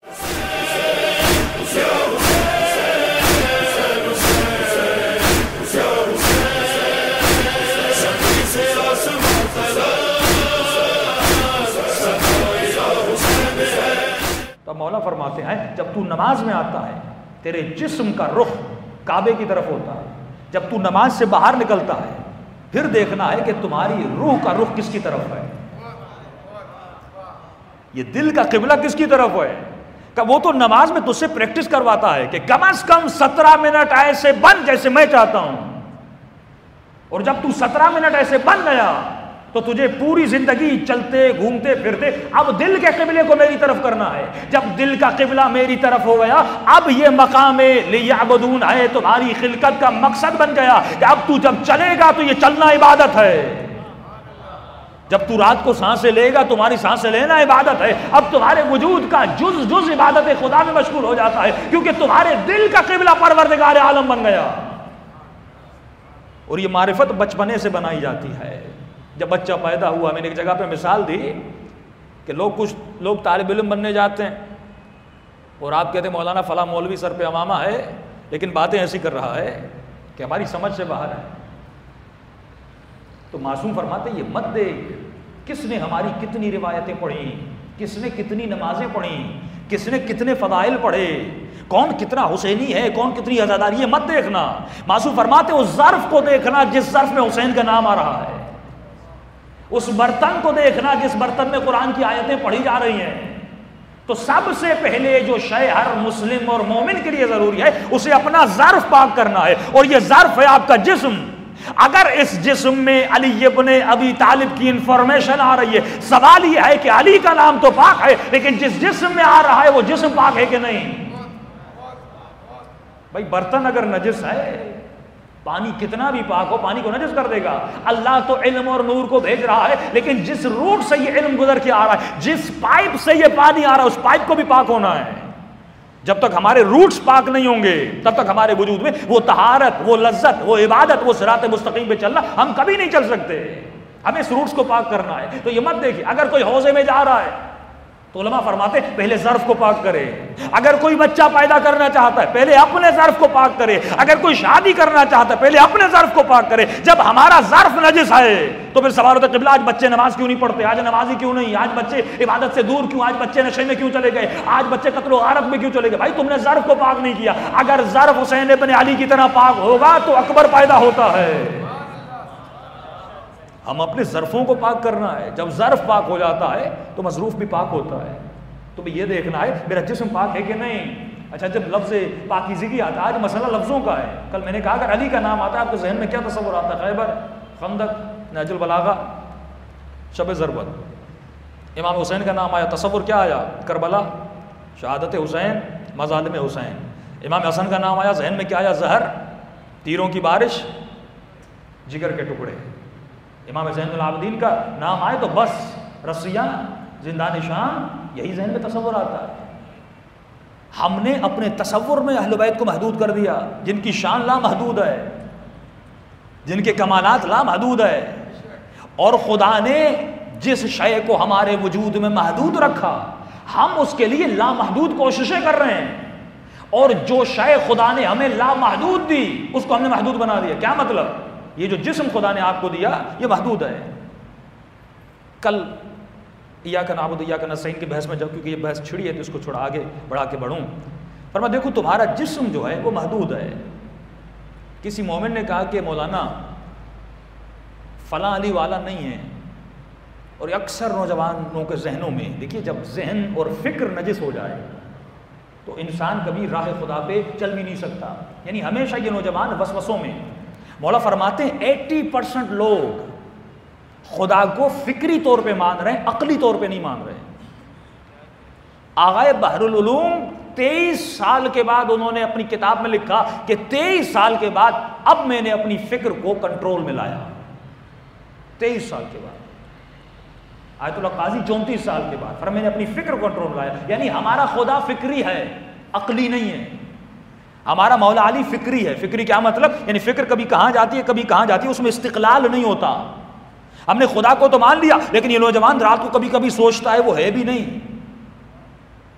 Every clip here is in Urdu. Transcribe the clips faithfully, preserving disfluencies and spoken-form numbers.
تو مولا فرماتے ہیں جب تو نماز میں آتا ہے تیرے جسم کا رخ کعبے کی طرف ہوتا ہے، جب تو نماز سے باہر نکلتا ہے پھر دیکھنا ہے کہ تمہاری روح کا رخ کس کی طرف ہے، یہ دل کا قبلہ کس کی طرف ہے. کہ وہ تو نماز میں تجھ سے پریکٹس کرواتا ہے کہ کم از کم سترہ منٹ ایسے بن جیسے میں چاہتا ہوں، اور جب تو سترہ منٹ ایسے بن گیا تو تجھے پوری زندگی چلتے گھومتے پھرتے اب دل کے قبلے کو میری طرف کرنا ہے. جب دل کا قبلہ میری طرف ہو گیا اب یہ مقام لیعبدون ہے، تمہاری خلقت کا مقصد بن گیا کہ اب تو جب چلے گا تو یہ چلنا عبادت ہے، جب تو رات کو سانسیں لے گا تمہاری سانسیں لینا عبادت ہے. اب تمہارے وجود کا جز جز عبادت خدا میں مشغول ہو جاتا ہے کیونکہ تمہارے دل کا قبلہ پروردگار عالم بن گیا. اور یہ معرفت بچپنے سے بنائی جاتی ہے. جب بچہ پیدا ہوا، میں نے ایک جگہ پہ مثال دی کہ لوگ کچھ لوگ طالب علم بننے جاتے ہیں اور آپ کہتے ہیں مولانا فلاں مولوی سر پہ امامہ ہے لیکن باتیں ایسی کر رہا ہے کہ ہماری سمجھ سے باہر ہے. تو معصوم فرماتے یہ مت دیکھ کس نے ہماری کتنی روایتیں پڑھی، کس نے کتنی نمازیں پڑھی، کس نے کتنے فضائل پڑھے، کون کتنا حسینی ہے، کون کتنی عزاداری ہے، مت دیکھنا. معصوم فرماتے اس ظرف کو دیکھنا جس ظرف میں حسین کا نام آ رہا ہے، اس برتن کو دیکھنا جس برتن میں قرآن کی آیتیں پڑھی جا رہی ہیں. تو سب سے پہلے جو شے ہر مسلم اور مومن کے لیے ضروری ہے اسے اپنا ظرف پاک کرنا ہے، اور یہ ظرف ہے آپ کا جسم. اگر اس جسم میں علی ابن ابی طالب کی انفارمیشن آ رہی ہے، سوال یہ ہے کہ علی کا نام تو پاک ہے لیکن جس جسم میں آ رہا ہے وہ جسم پاک ہے کہ نہیں. بھائی برتن اگر نجس ہے، پانی کتنا بھی پاک ہو پانی کو نجس کر دے گا. اللہ تو علم اور نور کو بھیج رہا ہے لیکن جس روٹ سے یہ علم گزر کے آ رہا ہے، جس پائپ سے یہ پانی آ رہا ہے اس پائپ کو بھی پاک ہونا ہے. جب تک ہمارے روٹس پاک نہیں ہوں گے تب تک ہمارے وجود میں وہ طہارت، وہ لذت، وہ عبادت، وہ صراط مستقیم پہ چلنا ہم کبھی نہیں چل سکتے. ہمیں اس روٹس کو پاک کرنا ہے. تو یہ مت دیکھیے اگر کوئی حوضے میں جا رہا ہے تو علماء فرماتے پہلے ظرف کو پاک کرے. اگر کوئی بچہ پیدا کرنا چاہتا ہے پہلے اپنے ظرف کو پاک کرے. اگر کوئی شادی کرنا چاہتا ہے پہلے اپنے ظرف کو پاک کرے. جب ہمارا ظرف نجس ہے تو پھر سوال ہوتا ہے قبلہ آج بچے نماز کیوں نہیں پڑھتے، آج نمازی کیوں نہیں، آج بچے عبادت سے دور کیوں، آج بچے نشے میں کیوں چلے گئے، آج بچے قتل و غارت میں کیوں چلے گئے. بھائی تم نے ظرف کو پاک نہیں کیا. اگر ظرف حسین ابن علی کی طرح پاک ہوگا تو اکبر پیدا ہوتا ہے. ہم اپنے ظرفوں کو پاک کرنا ہے. جب ظرف پاک ہو جاتا ہے تو مصروف بھی پاک ہوتا ہے. تو بھی یہ دیکھنا ہے میرا جسم پاک ہے کہ نہیں. اچھا جب لفظ پاکیزگی آتا ہے، آج مسئلہ لفظوں کا ہے. کل میں نے کہا اگر علی کا نام آتا ہے آپ کے ذہن میں کیا تصور آتا ہے؟ خیبر، خندق، نہج البلاغہ، شب ضربت. امام حسین کا نام آیا، تصور کیا آیا؟ کربلا، شہادت حسین، مظالم حسین. امام حسن کا نام آیا، ذہن میں کیا آیا؟ زہر، تیروں کی بارش، جگر کے ٹکڑے. امام زین العابدین کا نام آئے تو بس رسیاں، زندان شام، یہی ذہن میں تصور آتا ہے. ہم نے اپنے تصور میں اہل بیت کو محدود کر دیا جن کی شان لامحدود ہے، جن کے کمالات لامحدود ہے. اور خدا نے جس شے کو ہمارے وجود میں محدود رکھا ہم اس کے لیے لامحدود کوششیں کر رہے ہیں، اور جو شے خدا نے ہمیں لامحدود دی اس کو ہم نے محدود بنا دیا. کیا مطلب؟ یہ جو جسم خدا نے آپ کو دیا یہ محدود ہے. کل ایاک نعبد و ایاک نستعین کی بحث میں جب کیونکہ یہ بحث چھڑی ہے تو اس کو چھوڑا آگے بڑھا کے بڑھوں. پر میں دیکھوں تمہارا جسم جو ہے وہ محدود ہے. کسی مومن نے کہا کہ مولانا فلاں علی والا نہیں ہے، اور اکثر نوجوانوں کے ذہنوں میں دیکھیے جب ذہن اور فکر نجس ہو جائے تو انسان کبھی راہ خدا پہ چل بھی نہیں سکتا. یعنی ہمیشہ یہ نوجوان وسوسوں میں. مولا فرماتے ہیں ایٹی پرسنٹ لوگ خدا کو فکری طور پہ مان رہے ہیں، عقلی طور پہ نہیں مان رہے. آغائے بحر العلوم تیئیس سال کے بعد انہوں نے اپنی کتاب میں لکھا کہ تیئیس سال کے بعد اب میں نے اپنی فکر کو کنٹرول میں لایا. تیئیس سال کے بعد. آیت اللہ قاضی چونتیس سال کے بعد پر میں نے اپنی فکر کو کنٹرول میں لایا. یعنی ہمارا خدا فکری ہے، عقلی نہیں ہے. ہمارا مولا علی فکری ہے. فکری کیا مطلب؟ یعنی فکر کبھی کہاں جاتی ہے کبھی کہاں جاتی ہے، اس میں استقلال نہیں ہوتا. ہم نے خدا کو تو مان لیا لیکن یہ نوجوان رات کو کبھی کبھی سوچتا ہے وہ ہے بھی نہیں.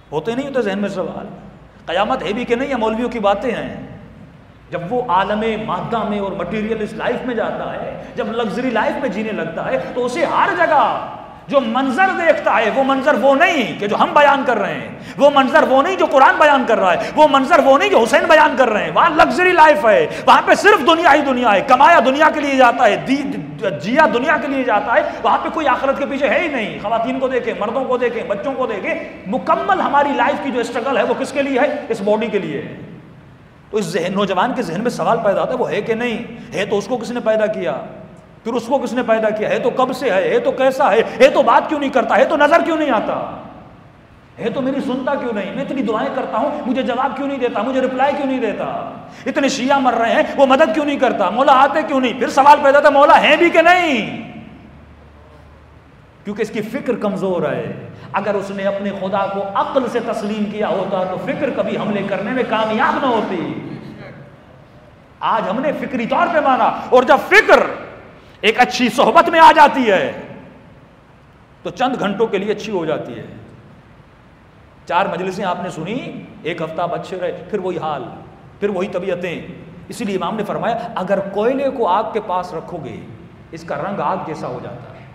ہوتے نہیں ہوتے ذہن میں سوال؟ قیامت ہے بھی کہ نہیں، یا مولویوں کی باتیں ہیں؟ جب وہ عالم مادہ میں اور مٹیریلسٹ لائف میں جاتا ہے، جب لگژری لائف میں جینے لگتا ہے، تو اسے ہر جگہ جو منظر دیکھتا ہے وہ منظر وہ نہیں کہ جو ہم بیان کر رہے ہیں، وہ منظر وہ نہیں جو قرآن بیان کر رہا ہے، وہ منظر وہ نہیں جو حسین بیان کر رہے ہیں. وہاں لگژری لائف ہے، وہاں پہ صرف دنیا ہی دنیا ہے، کمایا دنیا کے لیے جاتا ہے، جیا دنیا کے لیے جاتا ہے، وہاں پہ کوئی آخرت کے پیچھے ہے ہی نہیں. خواتین کو دیکھیں، مردوں کو دیکھیں، بچوں کو دیکھیں، مکمل ہماری لائف کی جو اسٹرگل ہے وہ کس کے لیے ہے؟ اس باڈی کے لیے ہے. تو اس ذہن نوجوان کے ذہن میں سوال پیدا ہوتا ہے وہ ہے کہ نہیں ہے؟ تو اس کو کس نے پیدا کیا؟ پھر اس کو کس نے پیدا کیا ہے؟ تو کب سے ہے؟ ہے تو کیسا ہے؟ ہے تو بات کیوں نہیں کرتا؟ ہے تو نظر کیوں نہیں آتا؟ ہے تو میری سنتا کیوں نہیں؟ میں اتنی دعائیں کرتا ہوں، مجھے جواب کیوں نہیں دیتا؟ مجھے رپلائی کیوں نہیں دیتا؟ اتنے شیعہ مر رہے ہیں، وہ مدد کیوں نہیں کرتا؟ مولا آتے کیوں نہیں؟ پھر سوال پیدا ہوتا ہے مولا ہے بھی کہ نہیں؟ کیونکہ اس کی فکر کمزور ہے. اگر اس نے اپنے خدا کو عقل سے تسلیم کیا ہوتا تو فکر کبھی حملے کرنے میں کامیاب نہ ہوتی. آج ہم نے فکری طور پہ مانا، اور جب فکر ایک اچھی صحبت میں آ جاتی ہے تو چند گھنٹوں کے لیے اچھی ہو جاتی ہے. چار مجلسیں آپ نے سنی، ایک ہفتہ آپ اچھے رہے، پھر وہی حال، پھر وہی طبیعتیں. اسی لیے امام نے فرمایا اگر کوئلے کو آگ کے پاس رکھو گے اس کا رنگ آگ جیسا ہو جاتا ہے،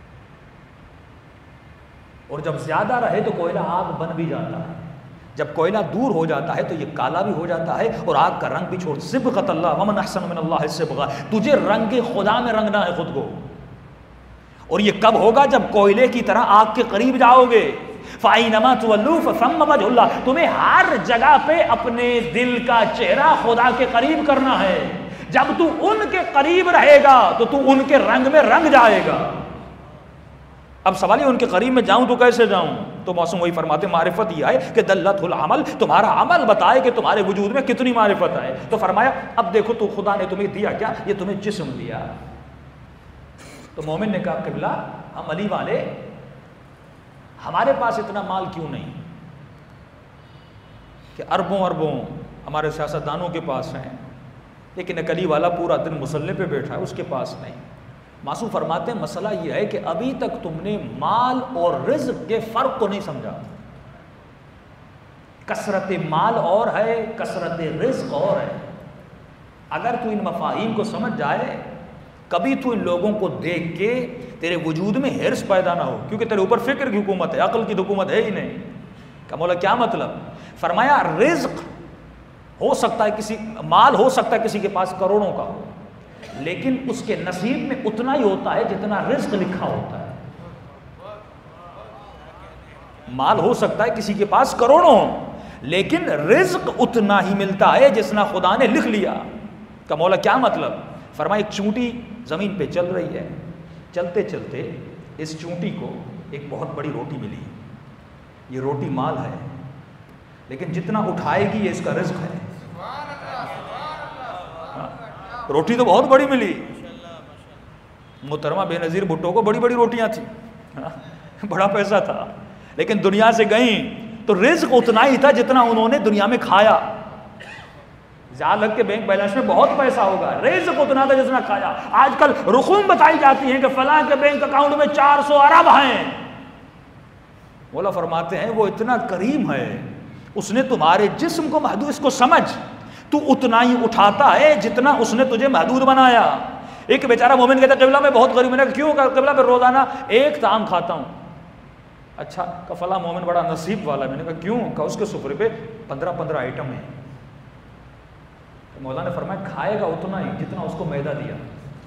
اور جب زیادہ رہے تو کوئلہ آگ بن بھی جاتا ہے. جب کوئلہ دور ہو جاتا ہے تو یہ کالا بھی ہو جاتا ہے اور آگ کا رنگ بھی چھوڑ. صبغۃ اللہ ومن احسن من اللہ صبغہ، تجھے رنگ خدا میں رنگنا ہے خود کو. اور یہ کب ہوگا؟ جب کوئلے کی طرح آگ کے قریب جاؤ گے. فَأَيْنَمَا تُوَلُّوا فَثَمَّ وَجْهُ اللَّهِ، تمہیں ہر جگہ پہ اپنے دل کا چہرہ خدا کے قریب کرنا ہے. جب تو ان کے قریب رہے گا تو تو ان کے رنگ میں رنگ جائے گا. اب سوال یہ ان کے قریب میں جاؤں تو کیسے جاؤں؟ تو موسم وہی فرماتے معرفت یہ ہے کہ دلت العمل، تمہارا عمل بتائے کہ تمہارے وجود میں کتنی معرفت ہے. تو فرمایا اب دیکھو تو خدا نے تمہیں دیا کیا؟ یہ تمہیں جسم دیا. تو مومن نے کہا قبلہ ہم علی والے، ہمارے پاس اتنا مال کیوں نہیں کہ اربوں اربوں ہمارے سیاستدانوں کے پاس ہیں، لیکن ایک علی والا پورا دن مصلی پہ بیٹھا ہے، اس کے پاس نہیں. معصوم فرماتے ہیں مسئلہ یہ ہے کہ ابھی تک تم نے مال اور رزق کے فرق کو نہیں سمجھا. کثرت مال اور ہے، کثرت رزق اور ہے. اگر تو ان مفاہیم کو سمجھ جائے، کبھی تو ان لوگوں کو دیکھ کے تیرے وجود میں ہرس پیدا نہ ہو، کیونکہ تیرے اوپر فکر کی حکومت ہے، عقل کی حکومت ہے ہی نہیں. کہ مولا کیا مطلب؟ فرمایا رزق ہو سکتا ہے کسی، مال ہو سکتا ہے کسی کے پاس کروڑوں کا ہو، لیکن اس کے نصیب میں اتنا ہی ہوتا ہے جتنا رزق لکھا ہوتا ہے. مال ہو سکتا ہے کسی کے پاس کروڑوں، لیکن رزق اتنا ہی ملتا ہے جتنا خدا نے لکھ لیا. کہ مولا کیا مطلب؟ فرمایا ایک چونٹی زمین پہ چل رہی ہے، چلتے چلتے اس چونٹی کو ایک بہت بڑی روٹی ملی. یہ روٹی مال ہے، لیکن جتنا اٹھائے گی یہ اس کا رزق ہے. روٹی تو بہت بڑی ملی. محترمہ بے نظیر بھٹو کو بڑی بڑی روٹیاں تھیں، بڑا پیسہ تھا، لیکن دنیا سے گئیں تو رزق اتنا ہی تھا جتنا انہوں نے دنیا میں کھایا. یاد رکھ کے بینک بیلنس میں بہت پیسہ ہوگا، رزق اتنا تھا جتنا کھایا. آج کل رقوم بتائی جاتی ہیں کہ فلاں کے بینک اکاؤنٹ میں چار سو ارب ہیں. مولا فرماتے ہیں وہ اتنا کریم ہے، اس نے تمہارے جسم کو محدود، اس کو سمجھ، تو اتنا ہی اٹھاتا ہے جتنا اس نے تجھے محدود بنایا. ایک بیچارہ مومن کہتا ہے قبلہ میں بہت غریب. میں نے کہا کیوں؟ کہ قبلہ میں روزانہ ایک طعام کھاتا ہوں. اچھا کہ فلاں مومن بڑا نصیب والا. میں نے کہا کیوں؟ کہ اس کے سفرے پہ پندرہ پندرہ آئٹم ہیں. مولا نے فرمایا کھائے گا اتنا ہی جتنا اس کو میدہ دیا.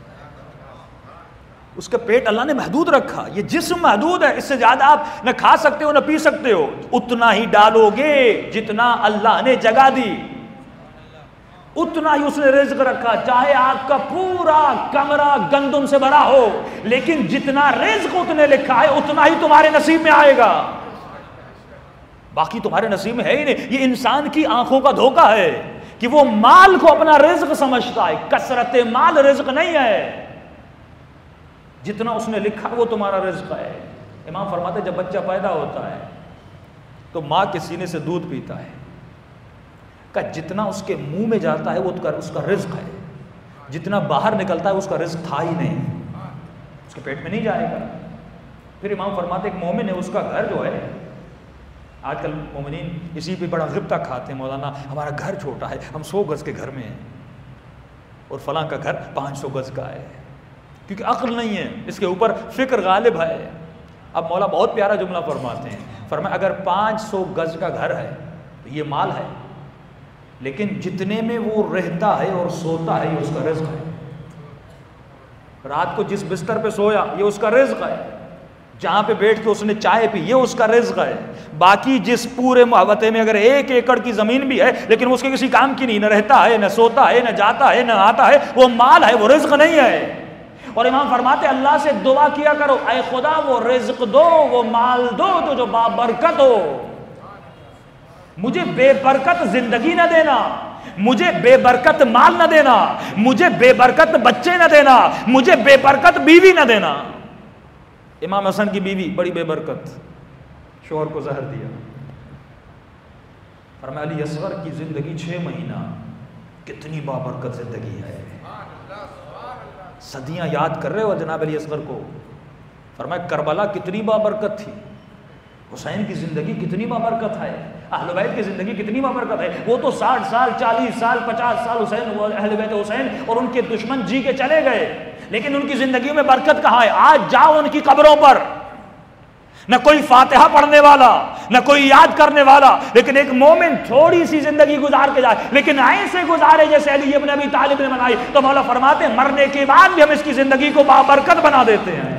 اس کا پیٹ اللہ نے محدود رکھا. یہ جسم محدود ہے، اس سے زیادہ آپ نہ کھا سکتے ہو نہ پی سکتے ہو. اتنا ہی ڈالو گے جتنا اللہ نے جگہ دی، اتنا ہی اس نے رزق رکھا. چاہے آپ کا پورا کمرہ گندم سے بھرا ہو، لیکن جتنا رزق اتنے لکھا ہے اتنا ہی تمہارے نصیب میں آئے گا، باقی تمہارے نصیب میں ہے ہی نہیں. یہ انسان کی آنکھوں کا دھوکہ ہے کہ وہ مال کو اپنا رزق سمجھتا ہے. کثرت مال رزق نہیں ہے، جتنا اس نے لکھا وہ تمہارا رزق ہے. امام فرماتے جب بچہ پیدا ہوتا ہے تو ماں کے سینے سے دودھ پیتا ہے، کہ جتنا اس کے منہ میں جاتا ہے وہ اس کا رزق ہے، جتنا باہر نکلتا ہے اس کا رزق تھا ہی نہیں، اس کے پیٹ میں نہیں جائے گا. پھر امام فرماتے ایک مومن ہے، اس کا گھر جو ہے آج کل مومنین اسی پہ بڑا غبطہ کھاتے ہیں، مولانا ہمارا گھر چھوٹا ہے، ہم سو گز کے گھر میں ہیں اور فلاں کا گھر پانچ سو گز کا ہے، کیونکہ عقل نہیں ہے، اس کے اوپر فکر غالب ہے۔ اب مولا بہت پیارا جملہ فرماتے ہیں، فرمایا اگر پانچ سو گز کا گھر ہے تو یہ مال ہے، لیکن جتنے میں وہ رہتا ہے اور سوتا ہے یہ اس کا رزق ہے۔ رات کو جس بستر پہ سویا یہ اس کا رزق ہے، جہاں پہ بیٹھ کے اس نے چائے پی یہ اس کا رزق ہے۔ باقی جس پورے محوطے میں اگر ایک ایکڑ کی زمین بھی ہے لیکن اس کے کسی کام کی نہیں، نہ رہتا ہے نہ سوتا ہے نہ جاتا ہے نہ آتا ہے، وہ مال ہے، وہ رزق نہیں ہے۔ اور امام فرماتے اللہ سے دعا کیا کرو، اے خدا وہ رزق دو، وہ مال دو تو جو بابرکت ہو، مجھے بے برکت زندگی نہ دینا، مجھے بے برکت مال نہ دینا، مجھے بے برکت بچے نہ دینا، مجھے بے برکت بیوی نہ دینا۔ امام حسن کی بیوی بڑی بے برکت، شوہر کو زہر دیا۔ فرمایا علی اصغر کی زندگی چھ مہینہ کتنی بابرکت زندگی ہے، صدیاں یاد کر رہے ہو جناب علی اصغر کو۔ فرمایا کربلا کتنی بابرکت تھی، حسین کی زندگی کتنی بابرکت ہے، اہل بیت کی زندگی کتنی بابرکت ہے۔ وہ تو ساٹھ سال چالیس سال پچاس سال حسین اہل بیت حسین اور ان کے دشمن جی کے چلے گئے، لیکن ان کی زندگی میں برکت کہاں ہے؟ آج جاؤ ان کی قبروں پر، نہ کوئی فاتحہ پڑھنے والا نہ کوئی یاد کرنے والا، لیکن ایک مومن تھوڑی سی زندگی گزار کے جائے، لیکن ایسے گزارے جیسے علی ابن ابی طالب نے بنائی، تو مولا فرماتے ہیں مرنے کے بعد بھی ہم اس کی زندگی کو بابرکت بنا دیتے ہیں،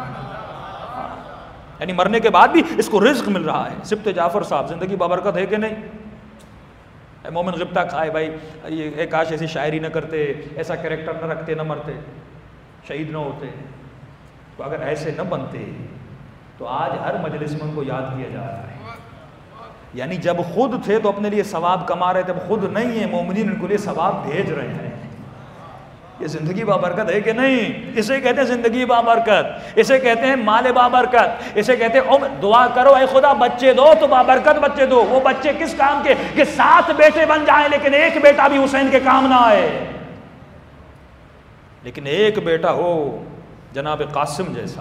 یعنی مرنے کے بعد بھی اس کو رزق مل رہا ہے۔ سبط جعفر صاحب زندگی بابرکت ہے کہ نہیں؟ اے مومن غبطہ کھائے بھائی، یہ کاش ایسی شاعری نہ کرتے، ایسا کریکٹر نہ رکھتے، نہ مرتے، شہید نہ ہوتے، تو اگر ایسے نہ بنتے تو آج ہر مجلس میں ان کو یاد کیا جا رہا ہے۔ یعنی جب خود تھے تو اپنے لیے ثواب کما رہے تھے، اب خود نہیں ہیں، مومنین ان کو لیے ثواب بھیج رہے ہیں۔ یہ زندگی بابرکت ہے کہ نہیں؟ اسے کہتے ہیں زندگی بابرکت، اسے کہتے ہیں مال بابرکت، اسے کہتے ہیں عمر۔ دعا کرو اے خدا بچے دو تو بابرکت بچے دو۔ وہ بچے کس کام کے کہ سات بیٹے بن جائیں لیکن ایک بیٹا بھی حسین کے کام نہ آئے، لیکن ایک بیٹا ہو جناب قاسم جیسا،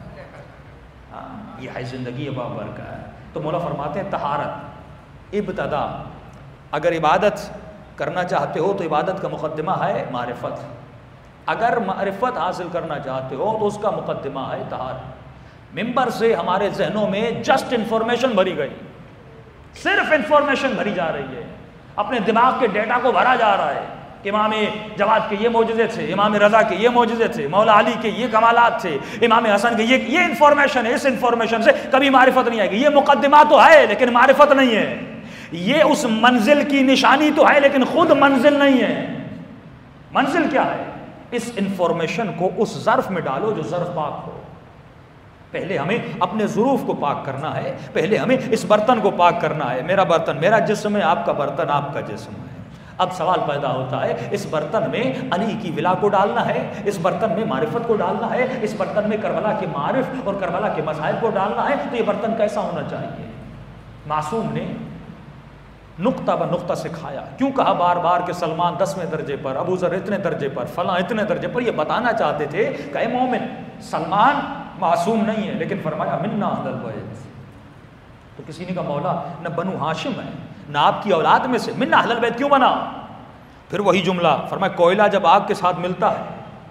یہ ہے زندگی بابرکت۔ تو مولا فرماتے ہیں طہارت ابتدا، اگر عبادت کرنا چاہتے ہو تو عبادت کا مقدمہ ہے معرفت، اگر معرفت حاصل کرنا چاہتے ہو تو اس کا مقدمہ ہے طہارت۔ ممبر سے ہمارے ذہنوں میں جسٹ انفارمیشن بھری گئی، صرف انفارمیشن بھری جا رہی ہے، اپنے دماغ کے ڈیٹا کو بھرا جا رہا ہے کہ امام جواد کے یہ معجزے تھے، امام رضا کے یہ معجزے تھے، مولا علی کے یہ کمالات تھے، امام حسن کے یہ یہ انفارمیشن ہے۔ اس انفارمیشن سے کبھی معرفت نہیں آئے گی، یہ مقدمہ تو ہے لیکن معرفت نہیں ہے، یہ اس منزل کی نشانی تو ہے لیکن خود منزل نہیں ہے۔ منزل کیا ہے؟ اس انفارمیشن کو اس ظرف میں ڈالو جو ظرف پاک ہو۔ پہلے ہمیں اپنے ظروف کو پاک کرنا ہے، پہلے ہمیں اس برتن کو پاک کرنا ہے۔ میرا برتن میرا جسم ہے، آپ کا برتن آپ کا جسم ہے۔ اب سوال پیدا ہوتا ہے اس برتن میں علی کی ولا کو ڈالنا ہے، اس برتن میں معرفت کو ڈالنا ہے، اس برتن میں کربلا کے معارف اور کربلا کے مذاہب کو ڈالنا ہے، تو یہ برتن کیسا ہونا چاہیے؟ معصوم نے نقطہ بہ نقطہ سکھایا۔ کیوں کہا بار بار کہ سلمان دسویں درجے پر، ابو ذر اتنے درجے پر، فلاں اتنے درجے پر؟ یہ بتانا چاہتے تھے کہ اے مومن سلمان معصوم نہیں ہے، لیکن فرمایا منا اہل البیت۔ تو کسی نے کہا مولا نہ بنو ہاشم ہے نہ آپ کی اولاد میں سے، منا اہل البیت کیوں بنا؟ پھر وہی جملہ فرمایا کوئلہ جب آگ کے ساتھ ملتا ہے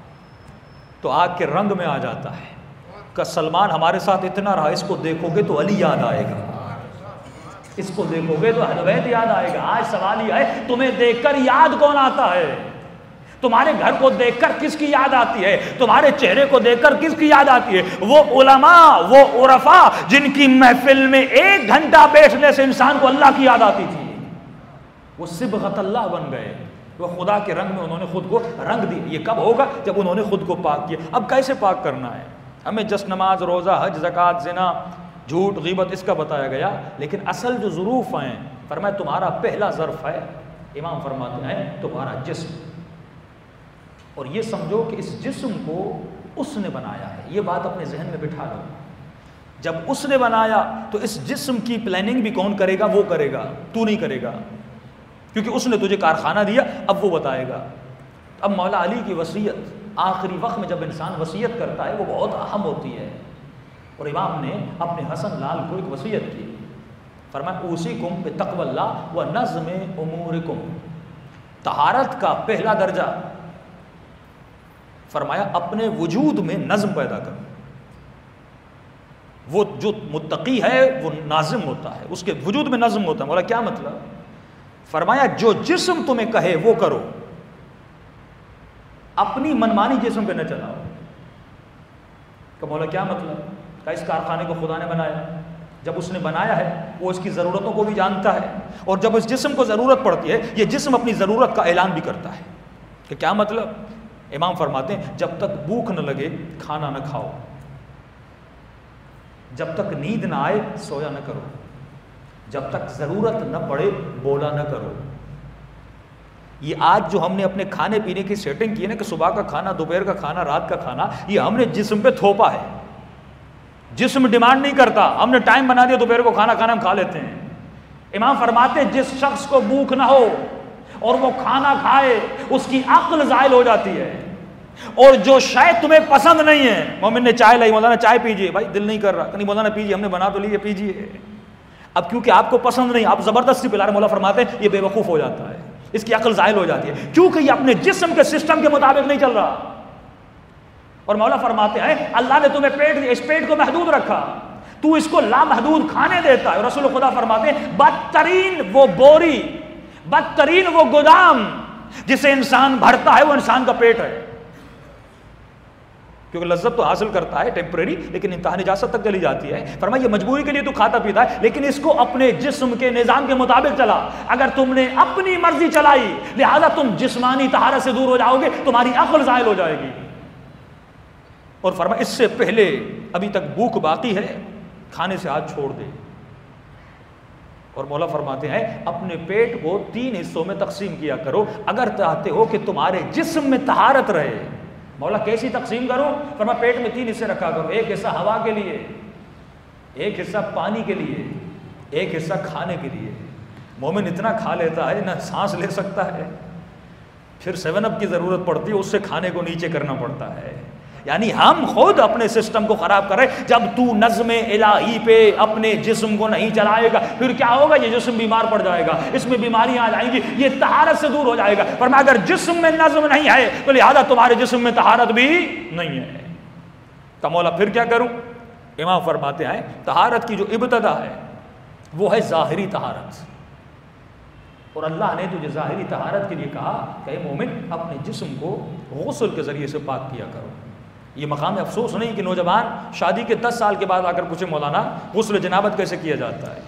تو آگ کے رنگ میں آ جاتا ہے، کہ سلمان ہمارے ساتھ اتنا رہا، اس کو دیکھو گے تو علی یاد آئے گا، اس کو دیکھو گے تو اہل بیت یاد آئے گا۔ آج سوال یہ ہے تمہیں دیکھ کر یاد کون آتا ہے؟ تمہارے گھر کو دیکھ کر کس کی یاد آتی ہے؟ تمہارے چہرے کو دیکھ کر کس کی یاد آتی ہے؟ وہ علماء، وہ عرفاء جن کی محفل میں ایک گھنٹہ بیٹھنے سے انسان کو اللہ کی یاد آتی تھی، وہ صبغت اللہ بن گئے، وہ خدا کے رنگ میں انہوں نے خود کو رنگ دی۔ یہ کب ہوگا؟ جب انہوں نے خود کو پاک کیا۔ اب کیسے پاک کرنا ہے؟ ہمیں جس نماز، روزہ، حج، زکوٰۃ، زنا، جھوٹ، غیبت اس کا بتایا گیا، لیکن اصل جو ظروف ہیں فرمایا تمہارا پہلا ظرف ہے، امام فرماتے ہیں تمہارا جسم، اور یہ سمجھو کہ اس جسم کو اس نے بنایا ہے۔ یہ بات اپنے ذہن میں بٹھا لو، جب اس نے بنایا تو اس جسم کی پلاننگ بھی کون کرے گا؟ وہ کرے گا، تو نہیں کرے گا، کیونکہ اس نے تجھے کارخانہ دیا، اب وہ بتائے گا۔ اب مولا علی کی وصیت آخری وقت میں جب انسان وصیت کرتا ہے وہ بہت اہم ہوتی ہے، اور امام نے اپنے حسن لال کو ایک وصیت کی فرمایا اوصیکم بتقوی اللہ و نظم امورکم، طہارت کا پہلا درجہ فرمایا اپنے وجود میں نظم پیدا کرو. وہ جو متقی ہے وہ ناظم ہوتا ہے، اس کے وجود میں نظم ہوتا ہے. مولا کیا مطلب؟ فرمایا جو جسم تمہیں کہے وہ کرو، اپنی منمانی جسم پہ نہ چلاؤ. کہ مولا کیا مطلب؟ کہ اس کارخانے کو خدا نے بنایا، جب اس نے بنایا ہے وہ اس کی ضرورتوں کو بھی جانتا ہے، اور جب اس جسم کو ضرورت پڑتی ہے یہ جسم اپنی ضرورت کا اعلان بھی کرتا ہے. کہ کیا مطلب؟ امام فرماتے ہیں جب تک بھوک نہ لگے کھانا نہ کھاؤ، جب تک نیند نہ آئے سویا نہ کرو، جب تک ضرورت نہ پڑے بولا نہ کرو. یہ آج جو ہم نے اپنے کھانے پینے کی سیٹنگ کی ہے نا کہ صبح کا کھانا، دوپہر کا کھانا، رات کا کھانا، یہ ہم نے جسم پہ تھوپا ہے. جسم ڈیمانڈ نہیں کرتا، ہم نے ٹائم بنا دیا دوپہر کو کھانا کھانا ہم کھا لیتے ہیں. امام فرماتے ہیں جس شخص کو بھوک نہ ہو اور وہ کھانا کھائے اس کی عقل زائل ہو جاتی ہے. اور جو شاید تمہیں پسند نہیں ہے، مومن نے چائے لائی، مولانا چائے پیجئے، بھائی دل نہیں کر رہا، نہیں مولانا پیجئے، ہم نے بنا تو لیے پیجئے. اب کیونکہ آپ کو پسند نہیں، آپ زبردستی پلا رہے، مولا فرماتے ہیں یہ بے وقوف ہو جاتا ہے، اس کی عقل زائل ہو جاتی ہے، کیونکہ یہ اپنے جسم کے سسٹم کے مطابق نہیں چل رہا. اور مولا فرماتے ہیں اللہ نے تمہیں پیٹ دیا، اس پیٹ کو محدود رکھا، تو اس کو لامحدود کھانے دیتا ہے. اور رسول خدا فرماتے ہیں بدترین وہ بوری، بدترین وہ گودام جسے انسان بھرتا ہے وہ انسان کا پیٹ ہے. کیونکہ لذت تو حاصل کرتا ہے ٹیمپریری، لیکن انتہا نجاست تک چلی جاتی ہے. فرمایا یہ مجبوری کے لیے تو کھاتا پیتا ہے، لیکن اس کو اپنے جسم کے نظام کے مطابق چلا. اگر تم نے اپنی مرضی چلائی لہذا تم جسمانی طہارت سے دور ہو جاؤ گے، تمہاری عقل زائل ہو جائے گی. اور فرمایا اس سے پہلے ابھی تک بھوک باقی ہے، کھانے سے ہاتھ چھوڑ دے. اور مولا فرماتے ہیں اپنے پیٹ کو تین حصوں میں تقسیم کیا کرو اگر چاہتے ہو کہ تمہارے جسم میں طہارت رہے. مولا کیسی تقسیم کرو؟ فرمایا پیٹ میں تین حصے رکھا کرو، ایک حصہ ہوا کے لیے، ایک حصہ پانی کے لیے، ایک حصہ کھانے کے لیے. مومن اتنا کھا لیتا ہے نہ سانس لے سکتا ہے، پھر سیون اپ کی ضرورت پڑتی ہے، اس سے کھانے کو نیچے کرنا پڑتا ہے. یعنی ہم خود اپنے سسٹم کو خراب کر رہے. جب تو نظم الہی پہ اپنے جسم کو نہیں چلائے گا پھر کیا ہوگا؟ یہ جسم بیمار پڑ جائے گا، اس میں بیماریاں آ جائیں گی، یہ طہارت سے دور ہو جائے گا. فرمایا اگر جسم میں نظم نہیں ہے تو لہذا تمہارے جسم میں طہارت بھی نہیں ہے. تو مولا پھر کیا کروں؟ امام فرماتے ہیں طہارت کی جو ابتدا ہے وہ ہے ظاہری طہارت. اور اللہ نے تجھے ظاہری طہارت کے لیے کہا کہ اے مومن اپنے جسم کو غسل کے ذریعے سے پاک کیا کرو. یہ مقام افسوس نہیں کہ نوجوان شادی کے دس سال کے بعد آ کر پوچھے مولانا غسل جنابت کیسے کیا جاتا ہے.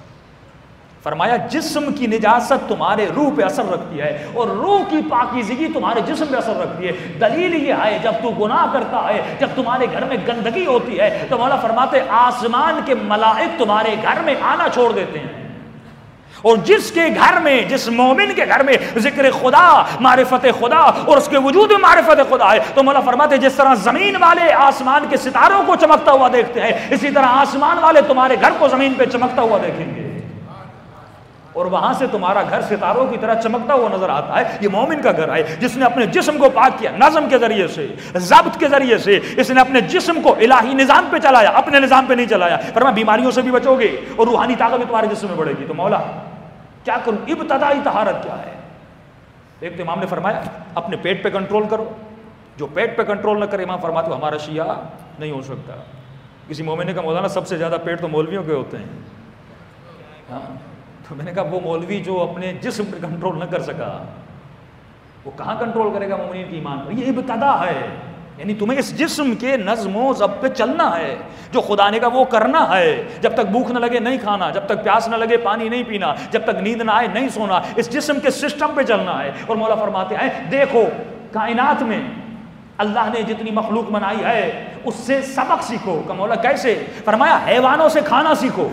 فرمایا جسم کی نجاست تمہارے روح پہ اثر رکھتی ہے اور روح کی پاکیزگی تمہارے جسم پہ اثر رکھتی ہے. دلیل یہ ہے جب تو گناہ کرتا ہے، جب تمہارے گھر میں گندگی ہوتی ہے تو مولا فرماتے آسمان کے ملائک تمہارے گھر میں آنا چھوڑ دیتے ہیں. اور جس کے گھر میں، جس مومن کے گھر میں ذکر خدا، معرفت خدا اور اس کے وجود میں معرفت خدا ہے تو مولا فرماتے ہیں جس طرح زمین والے آسمان کے ستاروں کو چمکتا ہوا دیکھتے ہیں اسی طرح آسمان والے تمہارے گھر کو زمین پہ چمکتا ہوا دیکھیں گے، اور وہاں سے تمہارا گھر ستاروں کی طرح چمکتا ہوا نظر آتا ہے. یہ مومن کا گھر ہے جس نے اپنے جسم کو پاک کیا، نظم کے ذریعے سے، ضبط کے ذریعے سے. اس نے اپنے جسم کو الہی نظام پہ چلایا، اپنے نظام پہ نہیں چلایا. فرمایا بیماریوں سے بھی بچو گے اور روحانی طاقت بھی تمہارے جسم میں بڑھے گی. تو مولا کیا کروں؟ ابتدائی طہارت کیا ہے؟ ایک تو امام نے فرمایا اپنے پیٹ پہ کنٹرول کرو. جو پیٹ پہ کنٹرول نہ کرے امام فرماتے ہمارا شیعہ نہیں ہو سکتا. کسی مومن نے کہا مولانا سب سے زیادہ پیٹ تو مولویوں کے ہوتے ہیں. ہاں تو میں نے کہا وہ مولوی جو اپنے جسم پہ کنٹرول نہ کر سکا وہ کہاں کنٹرول کرے گا مومنین کی ایمان پر؟ یہ ابتدا ہے. یعنی تمہیں اس جسم کے نظم و ضبط پہ چلنا ہے، جو خدا نے کہا وہ کرنا ہے. جب تک بھوک نہ لگے نہیں کھانا، جب تک پیاس نہ لگے پانی نہیں پینا، جب تک نیند نہ آئے نہیں سونا. اس جسم کے سسٹم پہ چلنا ہے. اور مولا فرماتے ہیں دیکھو کائنات میں اللہ نے جتنی مخلوق بنائی ہے اس سے سبق سیکھو. کہ مولا کیسے؟ فرمایا حیوانوں سے کھانا سیکھو.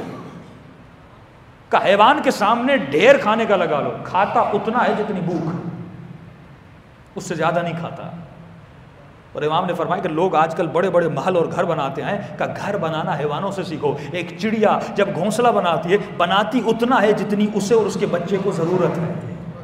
کہ حیوان کے سامنے ڈھیر کھانے کا لگا لو، کھاتا اتنا ہے جتنی بھوک، اس سے زیادہ نہیں کھاتا. اور امام نے فرمایا کہ لوگ آج کل بڑے بڑے محل اور گھر بناتے ہیں کہ گھر بنانا حیوانوں سے سیکھو. ایک چڑیا جب گھونسلہ بناتی ہے بناتی اتنا ہے جتنی اسے اور اس کے بچے کو ضرورت ہے.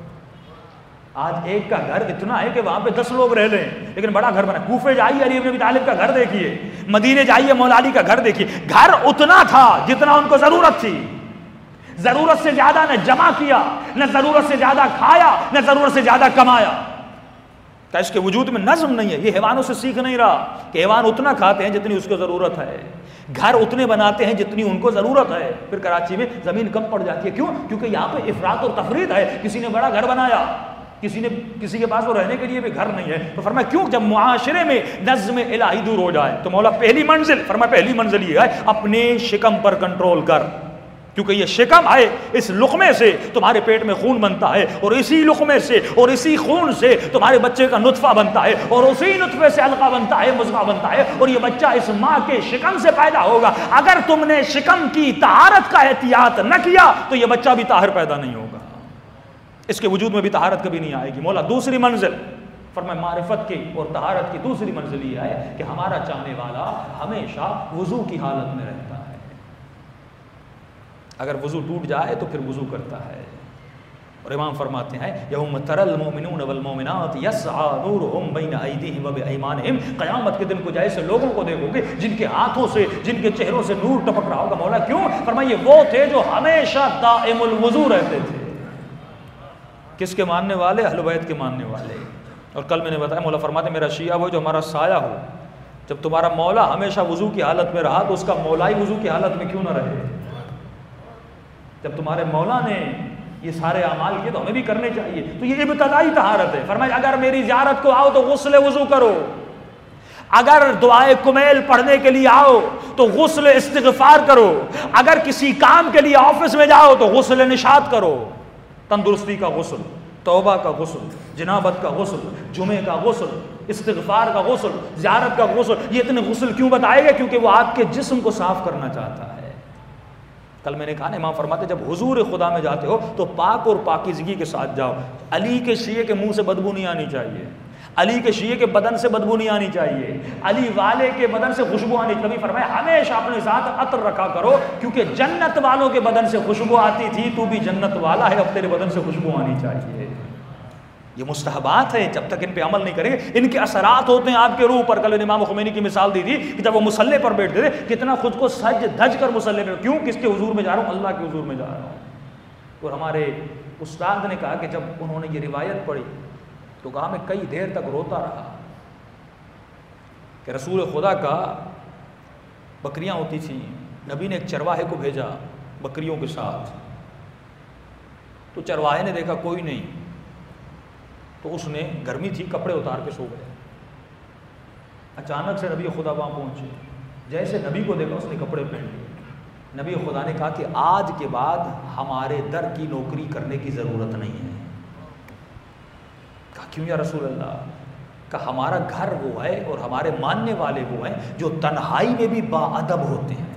آج ایک کا گھر اتنا ہے کہ وہاں پہ دس لوگ رہ لیں لیکن بڑا گھر بنا. کوفے جائیے علی بن ابی طالب کا گھر دیکھیے، مدینے جائیے مولا علی کا گھر دیکھیے. گھر اتنا تھا جتنا ان کو ضرورت تھی. ضرورت سے زیادہ نہ جمع کیا، نہ ضرورت سے زیادہ کھایا، نہ ضرورت سے زیادہ کمایا. کہ اس کے وجود میں نظم نہیں ہے. یہ حیوانوں سے سیکھ نہیں رہا کہ حیوان اتنا کھاتے ہیں جتنی اس کو ضرورت ہے، گھر اتنے بناتے ہیں جتنی ان کو ضرورت ہے. پھر کراچی میں زمین کم پڑ جاتی ہے. کیوں؟ کیونکہ یہاں پہ افراط اور تفریط ہے. کسی نے بڑا گھر بنایا، کسی نے کسی کے پاس وہ رہنے کے لیے بھی گھر نہیں ہے. تو فرمایا کیوں؟ جب معاشرے میں نظم الہی دور ہو جائے تو مولا پہلی منزل، فرمایا پہلی منزل یہ ہے اپنے شکم پر کنٹرول کر، کیونکہ یہ شکم ہے، اس لقمے سے تمہارے پیٹ میں خون بنتا ہے، اور اسی لقمے سے اور اسی خون سے تمہارے بچے کا نطفہ بنتا ہے، اور اسی نطفے سے علقہ بنتا ہے، مضغہ بنتا ہے، اور یہ بچہ اس ماں کے شکم سے پیدا ہوگا. اگر تم نے شکم کی طہارت کا احتیاط نہ کیا تو یہ بچہ بھی طاہر پیدا نہیں ہوگا، اس کے وجود میں بھی طہارت کبھی نہیں آئے گی. مولا دوسری منزل فرمائے معرفت کی اور طہارت کی دوسری منزل یہ ہے کہ ہمارا چاہنے والا ہمیشہ وضو کی حالت میں رہتا ہے. اگر وضو ٹوٹ جائے تو پھر وضو کرتا ہے. اور امام فرماتے ہیں یوم تری المؤمنون والمؤمنات یسعی نورهم بین ایدیہم وبایمانہم، قیامت کے دن کو جیسے لوگوں کو دیکھو گے جن کے ہاتھوں سے، جن کے چہروں سے نور ٹپک رہا ہوگا. مولا کیوں؟ فرمائے وہ تھے جو ہمیشہ دائم الوضو رہتے تھے. کس کے ماننے والے؟ اہل بیت کے ماننے والے. اور کل میں نے بتایا مولا فرماتے میرا شیعہ وہ جو ہمارا سایہ ہو. جب تمہارا مولا ہمیشہ وضو کی حالت میں رہا تو اس کا مولا ہی وضو کی حالت میں کیوں نہ رہے؟ جب تمہارے مولا نے یہ سارے اعمال کیے تو ہمیں بھی کرنے چاہیے. تو یہ ابتدائی طہارت ہے. فرمایا اگر میری زیارت کو آؤ تو غسل وضو کرو، اگر دعائے کمیل پڑھنے کے لیے آؤ تو غسل استغفار کرو، اگر کسی کام کے لیے آفس میں جاؤ تو غسل نشاط کرو. تندرستی کا غسل، توبہ کا غسل، جنابت کا غسل، جمعے کا غسل، استغفار کا غسل، زیارت کا غسل. یہ اتنے غسل کیوں بتائے گا؟ کیونکہ وہ آپ کے جسم کو صاف کرنا چاہتا ہے. کل میں نے کہا نا امام فرماتے جب حضور خدا میں جاتے ہو تو پاک اور پاکیزگی کے ساتھ جاؤ. علی کے شیعے کے منہ سے بدبو نہیں آنی چاہیے، علی کے شیعے کے بدن سے بدبو نہیں آنی چاہیے، علی والے کے بدن سے خوشبو آنی چاہیے. فرمایا ہمیشہ اپنے ساتھ عطر رکھا کرو، کیونکہ جنت والوں کے بدن سے خوشبو آتی تھی، تو بھی جنت والا ہے، اب تیرے بدن سے خوشبو آنی چاہیے. یہ مستحبات ہیں، جب تک ان پہ عمل نہیں کریں گے ان کے اثرات ہوتے ہیں آپ کے روح پر. کل امام خمینی کی مثال دی تھی کہ جب وہ مصلی پر بیٹھتے تھے کتنا خود کو سج دھج کر مصلی پر. کیوں؟ کس کے حضور میں جا رہا ہوں؟ اللہ کے حضور میں جا رہا ہوں. اور ہمارے استاد نے کہا کہ جب انہوں نے یہ روایت پڑھی تو کہا میں کئی دیر تک روتا رہا کہ رسول خدا کا بکریاں ہوتی تھیں، نبی نے ایک چرواہے کو بھیجا بکریوں کے ساتھ، تو چرواہے نے دیکھا کوئی نہیں تو اس نے، گرمی تھی، کپڑے اتار کے سو گئے. اچانک سے نبی خدا وہاں پہنچے، جیسے نبی کو دیکھا اس نے کپڑے پہن لیے. نبی خدا نے کہا کہ آج کے بعد ہمارے در کی نوکری کرنے کی ضرورت نہیں ہے. کہا کیوں یا رسول اللہ؟ کہا ہمارا گھر وہ ہے اور ہمارے ماننے والے وہ ہیں جو تنہائی میں بھی با ادب ہوتے ہیں،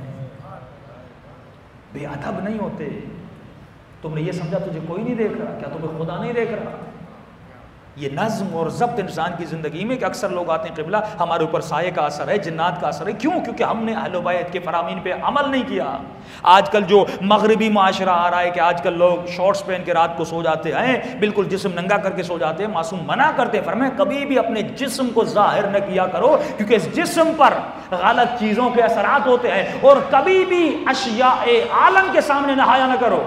بے ادب نہیں ہوتے. تم نے یہ سمجھا تجھے کوئی نہیں دیکھ رہا؟ کیا تمہیں خدا نہیں دیکھ رہا؟ یہ نظم اور ضبط انسان کی زندگی میں کہ اکثر لوگ آتے ہیں قبلہ ہمارے اوپر سائے کا اثر ہے، جنات کا اثر ہے. کیوں؟ کیونکہ ہم نے اہل بیت کے فرامین پہ عمل نہیں کیا. آج کل جو مغربی معاشرہ آ رہا ہے کہ آج کل لوگ شارٹس پہن کے رات کو سو جاتے ہیں، بالکل جسم ننگا کر کے سو جاتے ہیں. معصوم منع کرتے ہیں، فرمایا کبھی بھی اپنے جسم کو ظاہر نہ کیا کرو، کیونکہ اس جسم پر غلط چیزوں کے اثرات ہوتے ہیں. اور کبھی بھی اشیاء عالم کے سامنے نہایا نہ کرو،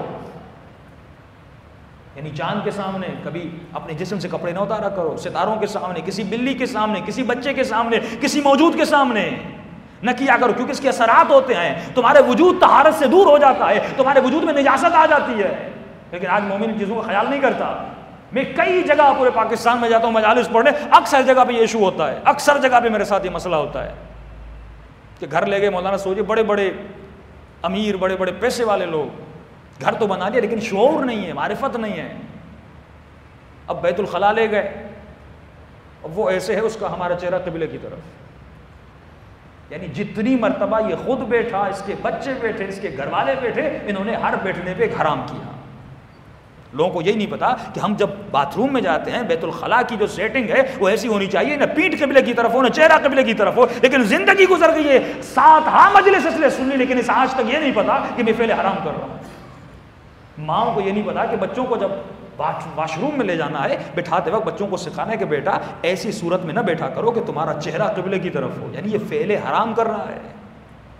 یعنی چاند کے سامنے کبھی اپنے جسم سے کپڑے نہ اتارا کرو، ستاروں کے سامنے، کسی بلی کے سامنے، کسی بچے کے سامنے، کسی موجود کے سامنے نہ کیا کرو، کیونکہ اس کے اثرات ہوتے ہیں. تمہارے وجود طہارت سے دور ہو جاتا ہے، تمہارے وجود میں نجاست آ جاتی ہے. لیکن آج مومن ان چیزوں کا خیال نہیں کرتا. میں کئی جگہ پورے پاکستان میں جاتا ہوں مجالس پڑھنے، اکثر جگہ پہ یہ ایشو ہوتا ہے، اکثر جگہ پہ میرے ساتھ یہ مسئلہ ہوتا ہے کہ گھر لے گئے مولانا سوچے، بڑے بڑے امیر، بڑے بڑے پیسے والے لوگ گھر تو بنا دیا لیکن شعور نہیں ہے، معرفت نہیں ہے. اب بیت الخلاء لے گئے، اب وہ ایسے ہے اس کا ہمارا چہرہ قبلے کی طرف. یعنی جتنی مرتبہ یہ خود بیٹھا، اس کے بچے بیٹھے، اس کے گھر والے بیٹھے، انہوں نے ہر بیٹھنے پہ ایک حرام کیا. لوگوں کو یہی نہیں پتا کہ ہم جب باتھ روم میں جاتے ہیں بیت الخلاء کی جو سیٹنگ ہے وہ ایسی ہونی چاہیے، نہ پیٹھ قبلے کی طرف ہو نہ چہرہ قبلے کی طرف ہو. لیکن زندگی گزر گئی ہے، سات ہاں مجلس اس لیے سن لی، لیکن اس آج تک یہ نہیں پتا کہ میں فعل حرام کر رہا ہوں. ماؤں کو یہ نہیں پتا کہ بچوں کو جب واش روم میں لے جانا ہے بٹھاتے وقت بچوں کو سکھانا ہے کہ بیٹا ایسی صورت میں نہ بیٹھا کرو کہ تمہارا چہرہ قبلے کی طرف ہو، یعنی یہ فعل حرام کر رہا ہے.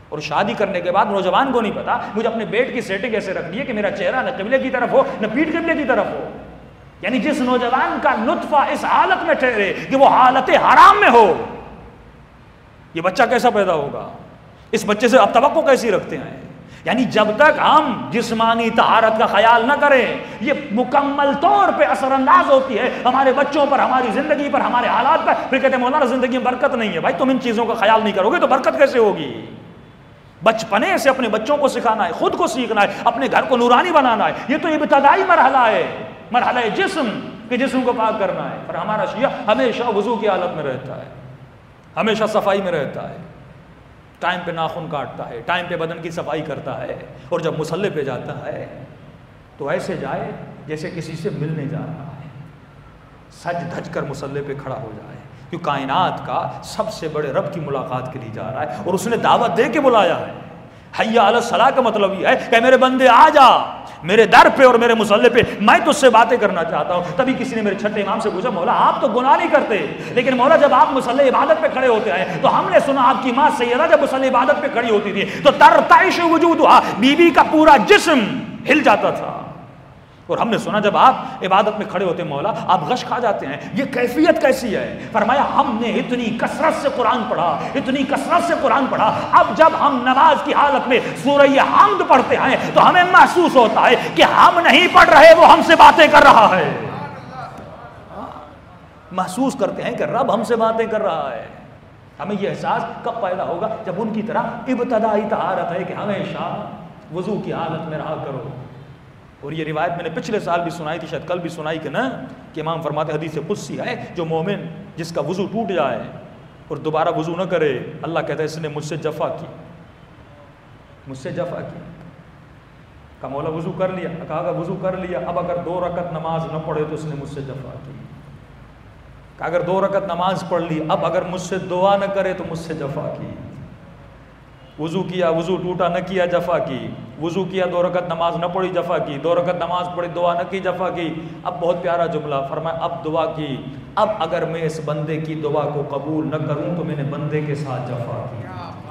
اور شادی کرنے کے بعد نوجوان کو نہیں پتا مجھے اپنے بیڈ کی سیٹنگ ایسے رکھنی ہے کہ میرا چہرہ نہ قبلے کی طرف ہو نہ پیٹھ قبلے کی طرف ہو. یعنی جس نوجوان کا نطفہ اس حالت میں ٹھہرے کہ وہ حالت حرام میں ہو, یہ بچہ کیسا پیدا ہوگا؟ اس بچے سے آپ توقع کیسی رکھتے ہیں؟ یعنی جب تک ہم جسمانی طہارت کا خیال نہ کریں, یہ مکمل طور پہ اثر انداز ہوتی ہے ہمارے بچوں پر, ہماری زندگی پر, ہمارے حالات پر. پھر کہتے ہیں مولانا زندگی میں برکت نہیں ہے. بھائی تم ان چیزوں کا خیال نہیں کرو گے تو برکت کیسے ہوگی؟ بچپنے سے اپنے بچوں کو سکھانا ہے, خود کو سیکھنا ہے, اپنے گھر کو نورانی بنانا ہے. یہ تو ابتدائی مرحلہ ہے, مرحلہ جسم کہ جسم کو پاک کرنا ہے. پر ہمارا شیعہ ہمیشہ وضو کی حالت میں رہتا ہے, ہمیشہ صفائی میں رہتا ہے, ٹائم پہ ناخن کاٹتا ہے, ٹائم پہ بدن کی صفائی کرتا ہے, اور جب مصلی پہ جاتا ہے تو ایسے جائے جیسے کسی سے ملنے جا رہا ہے, سج دھج کر مصلی پہ کھڑا ہو جائے, کیوں کائنات کا سب سے بڑے رب کی ملاقات کے لیے جا رہا ہے, اور اس نے دعوت دے کے بلایا ہے. حی علی الصلاۃ کا مطلب یہ ہے کہ میرے بندے آ جا میرے در پہ اور میرے مصلی پہ, میں تجھ سے باتیں کرنا چاہتا ہوں. تبھی کسی نے میرے چھٹے امام سے پوچھا, مولا آپ تو گناہ نہیں کرتے, لیکن مولا جب آپ مصلی عبادت پہ کھڑے ہوتے ہیں تو ہم نے سنا آپ کی ماں سیدہ جب مصلی عبادت پہ کھڑی ہوتی تھی تو ترتعش وجودھا, بیوی کا پورا جسم ہل جاتا تھا. اور ہم نے سنا جب آپ عبادت میں کھڑے ہوتے ہیں مولا آپ غش کھا جاتے ہیں. یہ کیفیت کیسی ہے؟ فرمایا ہم نے اتنی کثرت سے قرآن پڑھا, اتنی کثرت سے قرآن پڑھا, اب جب ہم نماز کی حالت میں سورہ حمد پڑھتے ہیں تو ہمیں محسوس ہوتا ہے کہ ہم نہیں پڑھ رہے, وہ ہم سے باتیں کر رہا ہے. محسوس کرتے ہیں کہ رب ہم سے باتیں کر رہا ہے. ہمیں یہ احساس کب پیدا ہوگا؟ جب ان کی طرح ابتدائی طہارت ہے کہ ہمیشہ وضو کی حالت میں رہا کرو. اور یہ روایت میں نے پچھلے سال بھی سنائی تھی, شاید کل بھی سنائی کہ نا, کہ امام فرماتے حدیث قدسی ہے, جو مومن جس کا وضو ٹوٹ جائے اور دوبارہ وضو نہ کرے, اللہ کہتا ہے اس نے مجھ سے جفا کی, مجھ سے جفا کی. کہا مولا وضو کر لیا؟ کہا اگر وضو کر لیا, اب اگر دو رکعت نماز نہ پڑھے تو اس نے مجھ سے جفا کی. کہا اگر دو رکعت نماز پڑھ لی, اب اگر مجھ سے دعا نہ کرے تو مجھ سے جفا کی. وضو کیا, وضو ٹوٹا, نہ کیا, جفا کی. وضو کیا, دو رکعت نماز نہ پڑھی, جفا کی. دو رکعت نماز پڑھی, دعا نہ کی, جفا کی. اب بہت پیارا جملہ فرمایا, اب دعا کی, اب اگر میں اس بندے کی دعا کو قبول نہ کروں تو میں نے بندے کے ساتھ جفا کی.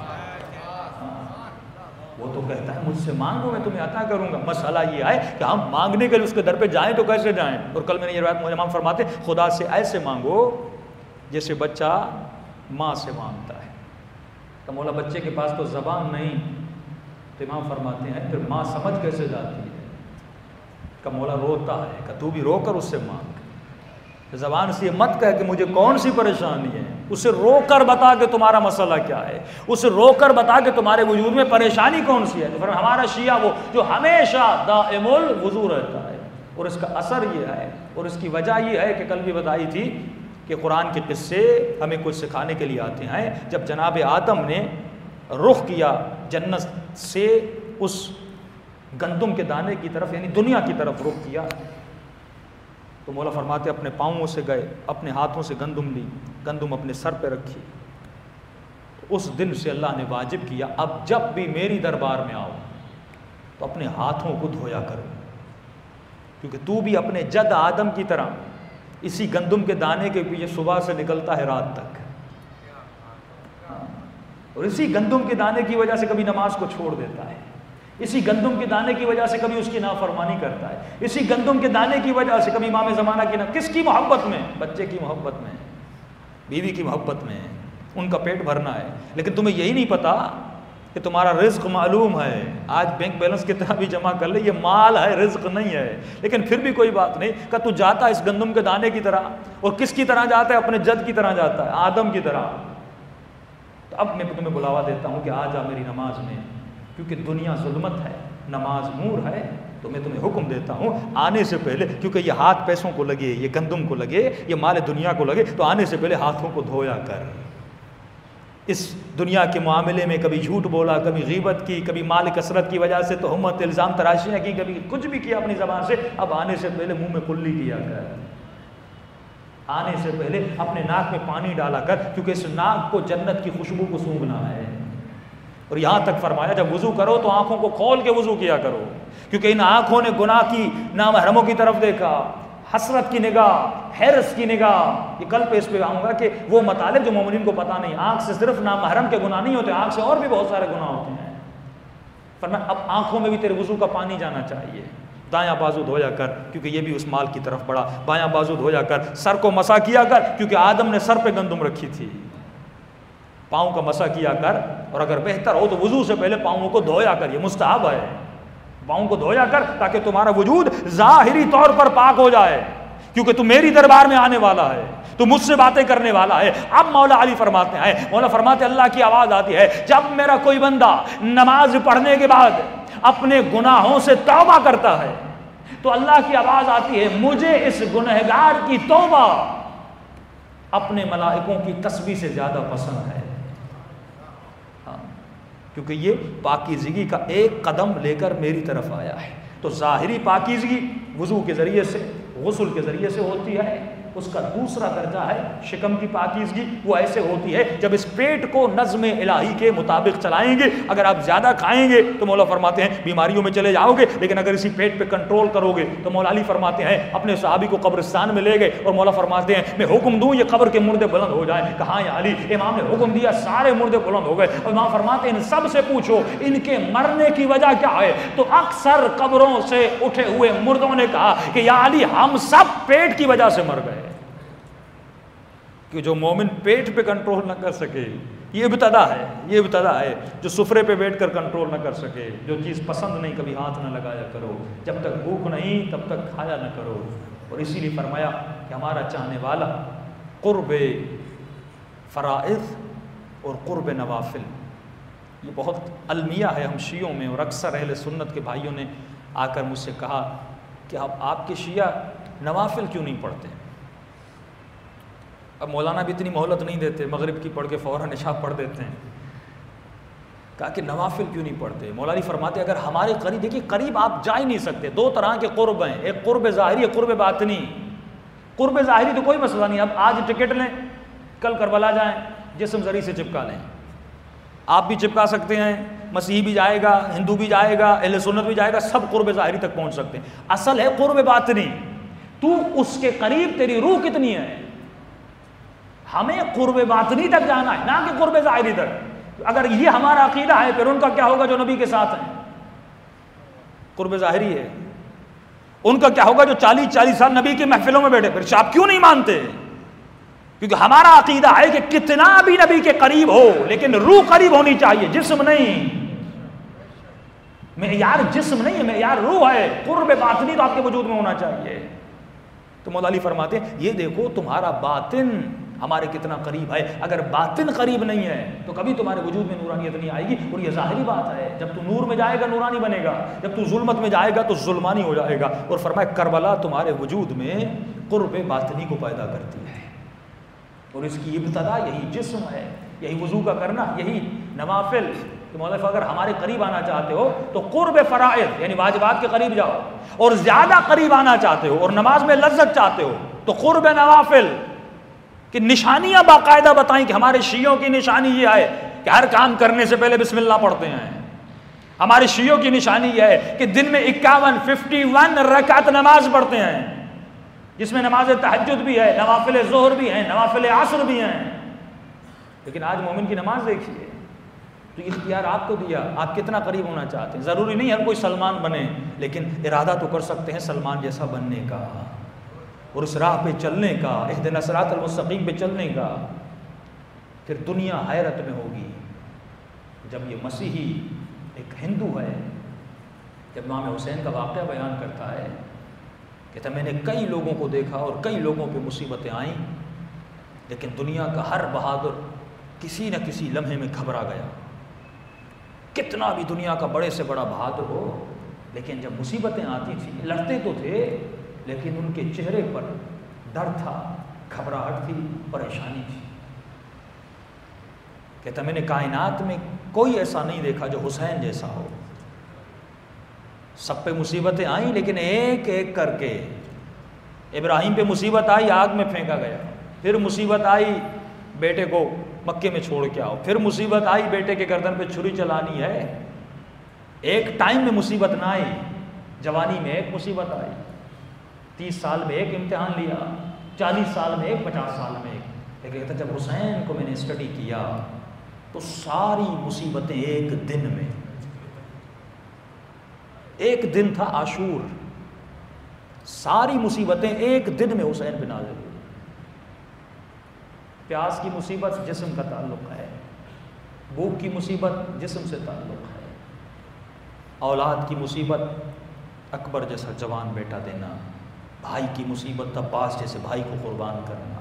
وہ تو کہتا ہے مجھ سے مانگو میں تمہیں عطا کروں گا. مسئلہ یہ ہے کہ ہم مانگنے کے لیے اس کے در پہ جائیں تو کیسے جائیں؟ اور کل میں نے یہ روایت مجھے امام فرماتے خدا سے ایسے مانگو جیسے بچہ ماں سے مانگتا ہے. کہ مولا بچے کے پاس تو زبان نہیں, تو امام فرماتے ہیں پھر ماں سمجھ کیسے جاتی ہے؟ کہ مولا روتا ہے, کہ تو بھی رو کر اس سے مانگ. زبان سے یہ مت کہہ کہ مجھے کون سی پریشانی ہے, اسے رو کر بتا کہ تمہارا مسئلہ کیا ہے, اسے رو کر بتا کہ تمہارے وجود میں پریشانی کون سی ہے. تو پھر ہمارا شیعہ وہ جو ہمیشہ دائم الوضو رہتا ہے, اور اس کا اثر یہ ہے, اور اس کی وجہ یہ ہے کہ کل بھی بتائی تھی کہ قرآن کے قصے ہمیں کچھ سکھانے کے لیے آتے ہیں. جب جناب آدم نے رخ کیا جنت سے اس گندم کے دانے کی طرف, یعنی دنیا کی طرف رخ کیا, تو مولا فرماتے اپنے پاؤں سے گئے, اپنے ہاتھوں سے گندم لی, گندم اپنے سر پہ رکھی. اس دن سے اللہ نے واجب کیا اب جب بھی میری دربار میں آؤ تو اپنے ہاتھوں کو دھویا کرو, کیونکہ تو بھی اپنے جد آدم کی طرح اسی گندم کے دانے کے پیچھے صبح سے نکلتا ہے رات تک, اور اسی گندم کے دانے کی وجہ سے کبھی نماز کو چھوڑ دیتا ہے, اسی گندم کے دانے کی وجہ سے کبھی اس کی نافرمانی کرتا ہے, اسی گندم کے دانے کی وجہ سے کبھی امام زمانہ کی نا, کس کی محبت میں؟ بچے کی محبت میں, بیوی کی محبت میں, ان کا پیٹ بھرنا ہے. لیکن تمہیں یہی نہیں پتا کہ تمہارا رزق معلوم ہے, آج بینک بیلنس کتنا بھی جمع کر لے, یہ مال ہے, رزق نہیں ہے. لیکن پھر بھی کوئی بات نہیں, کہ تو جاتا ہے اس گندم کے دانے کی طرح, اور کس کی طرح جاتا ہے؟ اپنے جد کی طرح جاتا ہے, آدم کی طرح. تو اب میں تمہیں بلاوا دیتا ہوں کہ آ جا میری نماز میں, کیونکہ دنیا ظلمت ہے, نماز نور ہے. تو میں تمہیں حکم دیتا ہوں آنے سے پہلے, کیونکہ یہ ہاتھ پیسوں کو لگے, یہ گندم کو لگے, یہ مال دنیا کو لگے, تو آنے سے پہلے ہاتھوں کو دھویا کر. اس دنیا کے معاملے میں کبھی جھوٹ بولا, کبھی غیبت کی, کبھی مال کثرت کی وجہ سے تہمت الزام تراشیاں کی, کبھی کچھ بھی کیا اپنی زبان سے, اب آنے سے پہلے منہ میں کلی کیا کر, آنے سے پہلے اپنے ناک میں پانی ڈالا کر, کیونکہ اس ناک کو جنت کی خوشبو کو سونگھنا ہے. اور یہاں تک فرمایا جب وضو کرو تو آنکھوں کو کھول کے وضو کیا کرو, کیونکہ ان آنکھوں نے گناہ کی نامحرموں کی طرف دیکھا, حسرت کی نگاہ، حرص کی نگاہ، یہ کل پہ اس پہ آؤں گا کہ وہ مطالب جو مومنین کو پتہ نہیں. آنکھ سے صرف نامحرم کے گناہ نہیں ہوتے، آنکھ سے اور بھی بہت سارے گناہ ہوتے ہیں. فرمایا اب آنکھوں میں بھی تیرے وضو کا پانی جانا چاہیے. دایاں بازو دھویا کر کیونکہ یہ بھی اس مال کی طرف بڑھا. بایاں بازو دھویا کر، سر کو مسا کیا کر کیونکہ آدم نے سر پہ گندم رکھی تھی. پاؤں کا مسا کیا کر، اور اگر بہتر ہو تو وضو سے پہلے پاؤں کو دھویا کر، یہ مستحب ہے. پاؤں کو دھویا کر تاکہ تمہارا وجود ظاہری طور پر پاک ہو جائے، کیونکہ تو میری دربار میں آنے والا ہے، تو مجھ سے باتیں کرنے والا ہے. اب مولا علی فرماتے ہیں، مولا فرماتے اللہ کی آواز آتی ہے جب میرا کوئی بندہ نماز پڑھنے کے بعد اپنے گناہوں سے توبہ کرتا ہے تو اللہ کی آواز آتی ہے مجھے اس گنہگار کی توبہ اپنے ملائکوں کی تسبیح سے زیادہ پسند ہے. ہاں، کیونکہ یہ پاکیزگی کا ایک قدم لے کر میری طرف آیا ہے. تو ظاہری پاکیزگی وضو کے ذریعے سے، غسل کے ذریعے سے ہوتی ہے. اس کا دوسرا درجہ ہے شکم کی پاکیزگی. وہ ایسے ہوتی ہے جب اس پیٹ کو نظم الہی کے مطابق چلائیں گے. اگر آپ زیادہ کھائیں گے تو مولا فرماتے ہیں بیماریوں میں چلے جاؤ گے، لیکن اگر اسی پیٹ پہ کنٹرول کرو گے تو مولا علی فرماتے ہیں اپنے صحابی کو قبرستان میں لے گئے اور مولا فرماتے ہیں میں حکم دوں یہ قبر کے مردے بلند ہو جائیں. کہاں یا علی؟ امام نے حکم دیا، سارے مردے بلند ہو گئے. اور امام فرماتے ہیں ان سب سے پوچھو ان کے مرنے کی وجہ کیا ہے. تو اکثر قبروں سے اٹھے ہوئے مردوں نے کہا کہ یا علی ہم سب پیٹ کی وجہ سے مر گئے. کہ جو مومن پیٹ پہ کنٹرول نہ کر سکے، یہ ابتدا ہے، یہ ابتدا ہے. جو سفرے پہ بیٹھ کر کنٹرول نہ کر سکے، جو چیز پسند نہیں کبھی ہاتھ نہ لگایا کرو، جب تک بھوک نہیں تب تک کھایا نہ کرو. اور اسی لیے فرمایا کہ ہمارا چاہنے والا قرب فرائض اور قرب نوافل، یہ بہت المیہ ہے ہم شیعوں میں. اور اکثر اہل سنت کے بھائیوں نے آ کر مجھ سے کہا کہ اب آپ کے شیعہ نوافل کیوں نہیں پڑھتے. اب مولانا بھی اتنی مہلت نہیں دیتے، مغرب کی پڑھ کے فوراً عشاء پڑھ دیتے ہیں. کہا کہ نوافل کیوں نہیں پڑھتے. مولانا فرماتے اگر ہمارے قریب، دیکھیے قریب آپ جا ہی نہیں سکتے. دو طرح کے قرب ہیں، ایک قرب ظاہری، ایک قرب باطنی. قرب ظاہری تو کوئی مسئلہ نہیں، اب آج ٹکٹ لیں کل کربلا جائیں، جسم ذریعے سے چپکا لیں. آپ بھی چپکا سکتے ہیں، مسیحی بھی جائے گا، ہندو بھی جائے گا، اہل سنت بھی جائے گا، سب قرب ظاہری تک پہنچ سکتے ہیں. اصل ہے قرب باطنی، تو اس کے قریب تیری روح کتنی ہے. ہمیں قرب باطنی تک جانا ہے، نہ کہ قرب ظاہری تک. اگر یہ ہمارا عقیدہ ہے پھر ان کا کیا ہوگا جو نبی کے ساتھ ہیں. قرب ظاہری ہے، ان کا کیا ہوگا جو چالیس چالیس سال نبی کی محفلوں میں بیٹھے. پھر آپ کیوں نہیں مانتے؟ کیونکہ ہمارا عقیدہ ہے کہ کتنا بھی نبی کے قریب ہو لیکن روح قریب ہونی چاہیے، جسم نہیں. معیار جسم نہیں ہے، معیار روح ہے. قرب باطنی تو آپ کے وجود میں ہونا چاہیے. تو مولا علی فرماتے ہیں یہ دیکھو تمہارا باطن ہمارے کتنا قریب ہے. اگر باطن قریب نہیں ہے تو کبھی تمہارے وجود میں نورانیت نہیں آئے گی. اور یہ ظاہری بات ہے، جب تو نور میں جائے گا نورانی بنے گا، جب تو ظلمت میں جائے گا تو ظلمانی ہو جائے گا. اور فرمایا کربلا تمہارے وجود میں قرب باطنی کو پیدا کرتی ہے. اور اس کی ابتدا یہی جسم ہے، یہی وضو کا کرنا، یہی نوافل. کہ مولا اگر ہمارے قریب آنا چاہتے ہو تو قرب فرائض یعنی واجبات کے قریب جاؤ، اور زیادہ قریب آنا چاہتے ہو اور نماز میں لذت چاہتے ہو تو قرب نوافل. کہ نشانیاں باقاعدہ بتائیں کہ ہمارے شیعوں کی نشانی یہ ہے کہ ہر کام کرنے سے پہلے بسم اللہ پڑھتے ہیں. ہمارے شیعوں کی نشانی یہ ہے کہ دن میں اکاون ففٹی ون رکعت نماز پڑھتے ہیں، جس میں نماز تہجد بھی ہے، نوافل ظہر بھی ہیں، نوافل عصر بھی ہیں. لیکن آج مومن کی نماز دیکھیے. تو اختیار آپ کو دیا، آپ کتنا قریب ہونا چاہتے ہیں. ضروری نہیں ہر کوئی سلمان بنے، لیکن ارادہ تو کر سکتے ہیں سلمان جیسا بننے کا اور اس راہ پہ چلنے کا، اہدنا الصراط المستقیم پہ چلنے کا. پھر دنیا حیرت میں ہوگی جب یہ مسیحی ایک ہندو ہے، جب امام حسین کا واقعہ بیان کرتا ہے کہتا میں نے کئی لوگوں کو دیکھا اور کئی لوگوں پہ مصیبتیں آئیں، لیکن دنیا کا ہر بہادر کسی نہ کسی لمحے میں گھبرا گیا. کتنا بھی دنیا کا بڑے سے بڑا بہادر ہو، لیکن جب مصیبتیں آتی تھیں لڑتے تو تھے لیکن ان کے چہرے پر ڈر تھا، گھبراہٹ تھی، پریشانی تھی. کہتا میں نے کائنات میں کوئی ایسا نہیں دیکھا جو حسین جیسا ہو. سب پہ مصیبتیں آئیں لیکن ایک ایک کر کے. ابراہیم پہ مصیبت آئی آگ میں پھینکا گیا، پھر مصیبت آئی بیٹے کو مکے میں چھوڑ کے آؤ، پھر مصیبت آئی بیٹے کے گردن پہ چھری چلانی ہے. ایک ٹائم میں مصیبت نہ آئی، جوانی میں ایک مصیبت آئی، تیس سال میں ایک امتحان لیا، چالیس سال میں ایک، پچاس سال میں ایک. لیکن کہتا جب حسین کو میں نے اسٹڈی کیا تو ساری مصیبتیں ایک دن میں، ایک دن تھا عاشور، ساری مصیبتیں ایک دن میں حسین پہ نازل ہوئی. پیاس کی مصیبت جسم کا تعلق ہے، بھوک کی مصیبت جسم سے تعلق ہے، اولاد کی مصیبت اکبر جیسا جوان بیٹا دینا، بھائی کی مصیبت عباس جیسے بھائی کو قربان کرنا،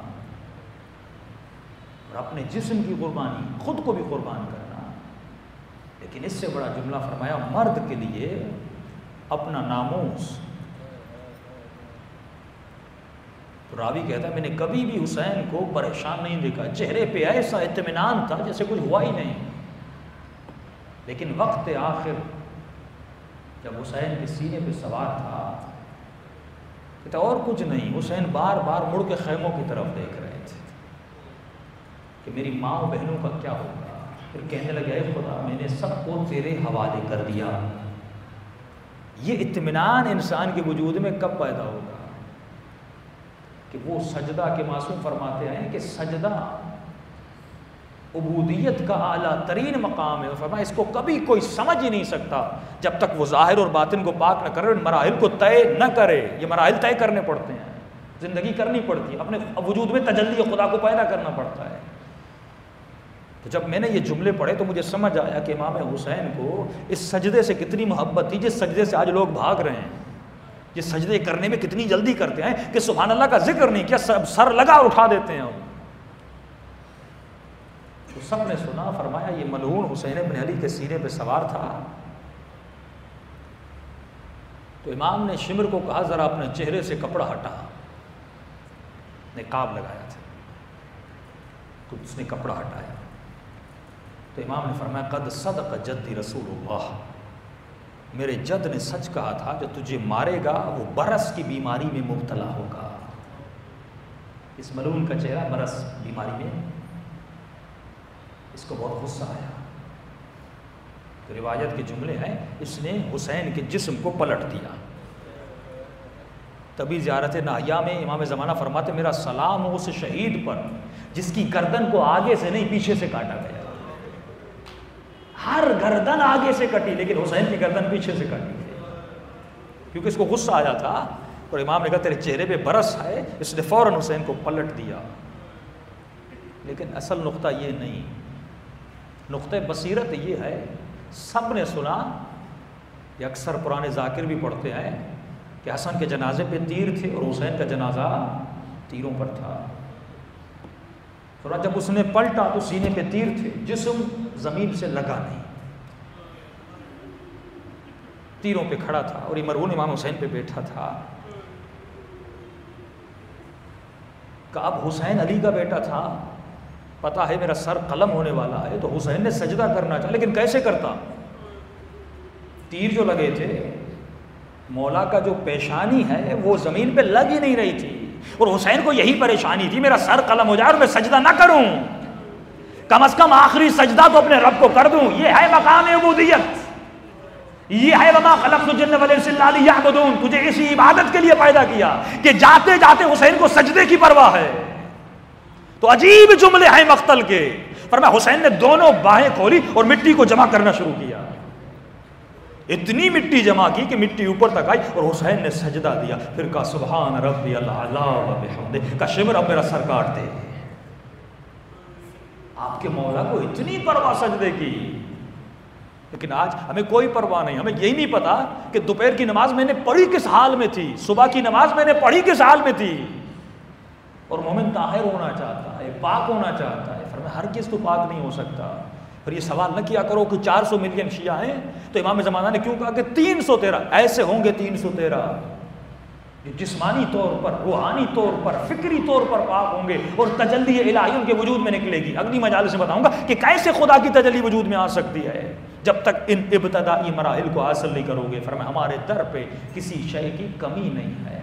اور اپنے جسم کی قربانی خود کو بھی قربان کرنا. لیکن اس سے بڑا جملہ فرمایا مرد کے لیے اپنا ناموس. تو راوی کہتا ہے میں نے کبھی بھی حسین کو پریشان نہیں دیکھا، چہرے پہ ایسا اطمینان تھا جیسے کچھ ہوا ہی نہیں. لیکن وقت آخر جب حسین کے سینے پہ سوار تھا، کہتا اور کچھ نہیں، حسین بار بار مڑ کے خیموں کی طرف دیکھ رہے تھے کہ میری ماں و بہنوں کا کیا ہوگا. پھر کہنے لگے اے خدا میں نے سب کو تیرے حوالے کر دیا. یہ اطمینان انسان کے وجود میں کب پیدا ہوگا کہ وہ سجدہ کے معصوم فرماتے ہیں کہ سجدہ عبودیت کا اعلیٰ ترین مقام ہے. فرمایا اس کو کبھی کوئی سمجھ ہی نہیں سکتا جب تک وہ ظاہر اور باطن کو پاک نہ کرے، ان مراحل کو طے نہ کرے. یہ مراحل طے کرنے پڑتے ہیں، زندگی کرنی پڑتی ہے، اپنے وجود میں تجلی خدا کو پیدا کرنا پڑتا ہے. تو جب میں نے یہ جملے پڑھے تو مجھے سمجھ آیا کہ امام حسین کو اس سجدے سے کتنی محبت تھی، جس سجدے سے آج لوگ بھاگ رہے ہیں. یہ سجدے کرنے میں کتنی جلدی کرتے ہیں کہ سبحان اللہ کا ذکر نہیں کیا سر لگا اٹھا دیتے ہیں. تو سب نے سنا، فرمایا یہ ملعون حسین بن علی کے سینے پہ سوار تھا. تو امام نے شمر کو کہا ذرا اپنے چہرے سے کپڑا ہٹا. نقاب لگایا تھا تو اس نے کپڑا ہٹایا. تو امام نے فرمایا قد صدق جدی رسول اللہ، میرے جد نے سچ کہا تھا جو تجھے مارے گا وہ برس کی بیماری میں مبتلا ہوگا. اس ملعون کا چہرہ برس بیماری میں، اس کو بہت غصہ آیا. تو روایت کے جملے ہیں اس نے حسین کے جسم کو پلٹ دیا. تبھی زیارت ناہیہ میں امام زمانہ فرماتے میرا سلام ہو اس شہید پر جس کی گردن کو آگے سے نہیں پیچھے سے کاٹا گیا. ہر گردن آگے سے کٹی لیکن حسین کی گردن پیچھے سے کٹی گئی کیونکہ اس کو غصہ آیا تھا. اور امام نے کہا تیرے چہرے پہ برس ہے. اس نے فوراً حسین کو پلٹ دیا. لیکن اصل نقطہ یہ نہیں، نقطہ بصیرت یہ ہے، سب نے سنا، یہ اکثر پرانے ذاکر بھی پڑھتے ہیں کہ حسن کے جنازے پہ تیر تھے اور حسین کا جنازہ تیروں پر تھا. تھوڑا جب اس نے پلٹا تو سینے پہ تیر تھے، جسم زمین سے لگا نہیں، تیروں پہ کھڑا تھا. اور یہ مرہون امام حسین پہ بیٹھا تھا. کہ اب حسین علی کا بیٹا تھا، پتا ہے میرا سر قلم ہونے والا ہے، تو حسین نے سجدہ کرنا چاہا لیکن کیسے کرتا. تیر جو لگے تھے، مولا کا جو پیشانی ہے وہ زمین پہ لگ ہی نہیں رہی تھی. اور حسین کو یہی پریشانی تھی میرا سر قلم ہو جائے اور میں سجدہ نہ کروں، کم از کم آخری سجدہ تو اپنے رب کو کر دوں. یہ ہے مقام عبودیت، یہ ہے وما خلقت الجن والانس الا لیعبدون. تجھے اسی عبادت کے لیے پیدا کیا کہ جاتے جاتے حسین کو سجدے کی پرواہ ہے. تو عجیب جملے ہیں مقتل کے. فرمایا حسین نے دونوں باہیں کھولی اور مٹی کو جمع کرنا شروع کیا. اتنی مٹی جمع کی کہ مٹی اوپر تک آئی اور حسین نے سجدہ دیا. پھر کہا سبحان ربی الاعلی و بحمدہ، کا شمر اب میرا سر کاٹ دے. آپ کے مولا کو اتنی پرواہ سجدے کی. لیکن آج ہمیں کوئی پرواہ نہیں. ہمیں یہی نہیں پتا کہ دوپہر کی نماز میں نے پڑھی کس حال میں تھی، صبح کی نماز میں نے پڑھی کس حال میں تھی. اور مومن طاہر ہونا چاہتا ہے، پاک ہونا چاہتا ہے. فرمایا ہر کس تو پاک نہیں ہو سکتا. پھر یہ سوال نہ کیا کرو کہ چار سو ملین شیعہ ہیں تو امام زمانہ نے کیوں کہا کہ تین سو تیرہ ایسے ہوں گے. تین سو تیرہ جسمانی طور پر، روحانی طور پر، فکری طور پر پاک ہوں گے اور تجلی الہی ان کے وجود میں نکلے گی. اگلی مجالس میں بتاؤں گا کہ کیسے خدا کی تجلی وجود میں آ سکتی ہے جب تک ان ابتدائی مراحل کو حاصل نہیں کرو گے. فرمایا ہمارے در پہ کسی شے کی کمی نہیں ہے.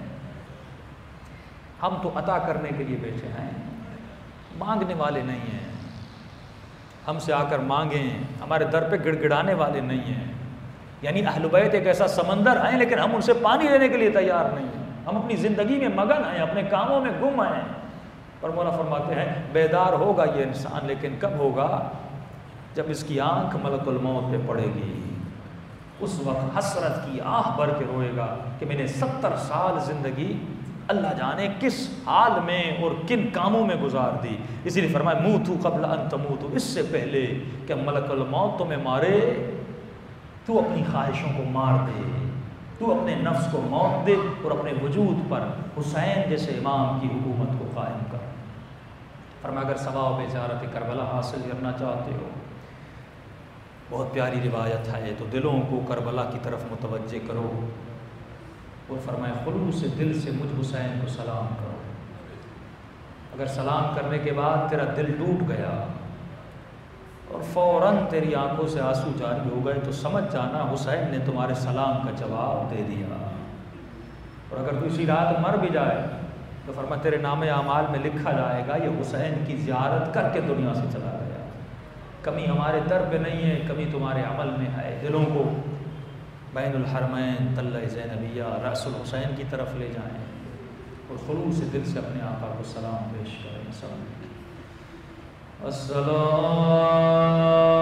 ہم تو عطا کرنے کے لیے بیٹھے ہیں، مانگنے والے نہیں ہیں. ہم سے آ کر مانگیں، ہمارے در پہ گڑ گڑانے والے نہیں ہیں. یعنی اہل بیت ایک ایسا سمندر ہیں لیکن ہم ان سے پانی لینے کے لیے تیار نہیں ہیں. ہم اپنی زندگی میں مگن ہیں، اپنے کاموں میں گم ہیں. پر مولا فرماتے ہیں بیدار ہوگا یہ انسان، لیکن کب ہوگا؟ جب اس کی آنکھ ملک الموت پہ پڑے گی. اس وقت حسرت کی آہ بھر کے روئے گا کہ میں نے ستر سال زندگی اللہ جانے کس حال میں اور کن کاموں میں گزار دی. اسی لیے فرمایا موتو قبل ان تموتو، اس سے پہلے کہ ملک الموت تمہیں مارے تو اپنی خواہشوں کو مار دے، تو اپنے نفس کو موت دے اور اپنے وجود پر حسین جیسے امام کی حکومت کو قائم کر. فرمایا اگر ثواب زیارت کربلا حاصل کرنا چاہتے ہو، بہت پیاری روایت ہے، تو دلوں کو کربلا کی طرف متوجہ کرو اور فرمایا خلوص دل سے مجھ حسین کو سلام کرو. اگر سلام کرنے کے بعد تیرا دل ٹوٹ گیا اور فوراً تیری آنکھوں سے آنسو جاری ہو گئے تو سمجھ جانا حسین نے تمہارے سلام کا جواب دے دیا. اور اگر تو اسی رات مر بھی جائے تو فرمایا تیرے نام اعمال میں لکھا جائے گا یہ حسین کی زیارت کر کے دنیا سے چلا گیا. کمی ہمارے در پہ نہیں ہے، کمی تمہارے عمل میں ہے. دلوں کو بین الحرمین طلع زینبیہ رأس الحسین کی طرف لے جائیں اور خلوص دل سے اپنے آقا کو سلام پیش کریں. السلام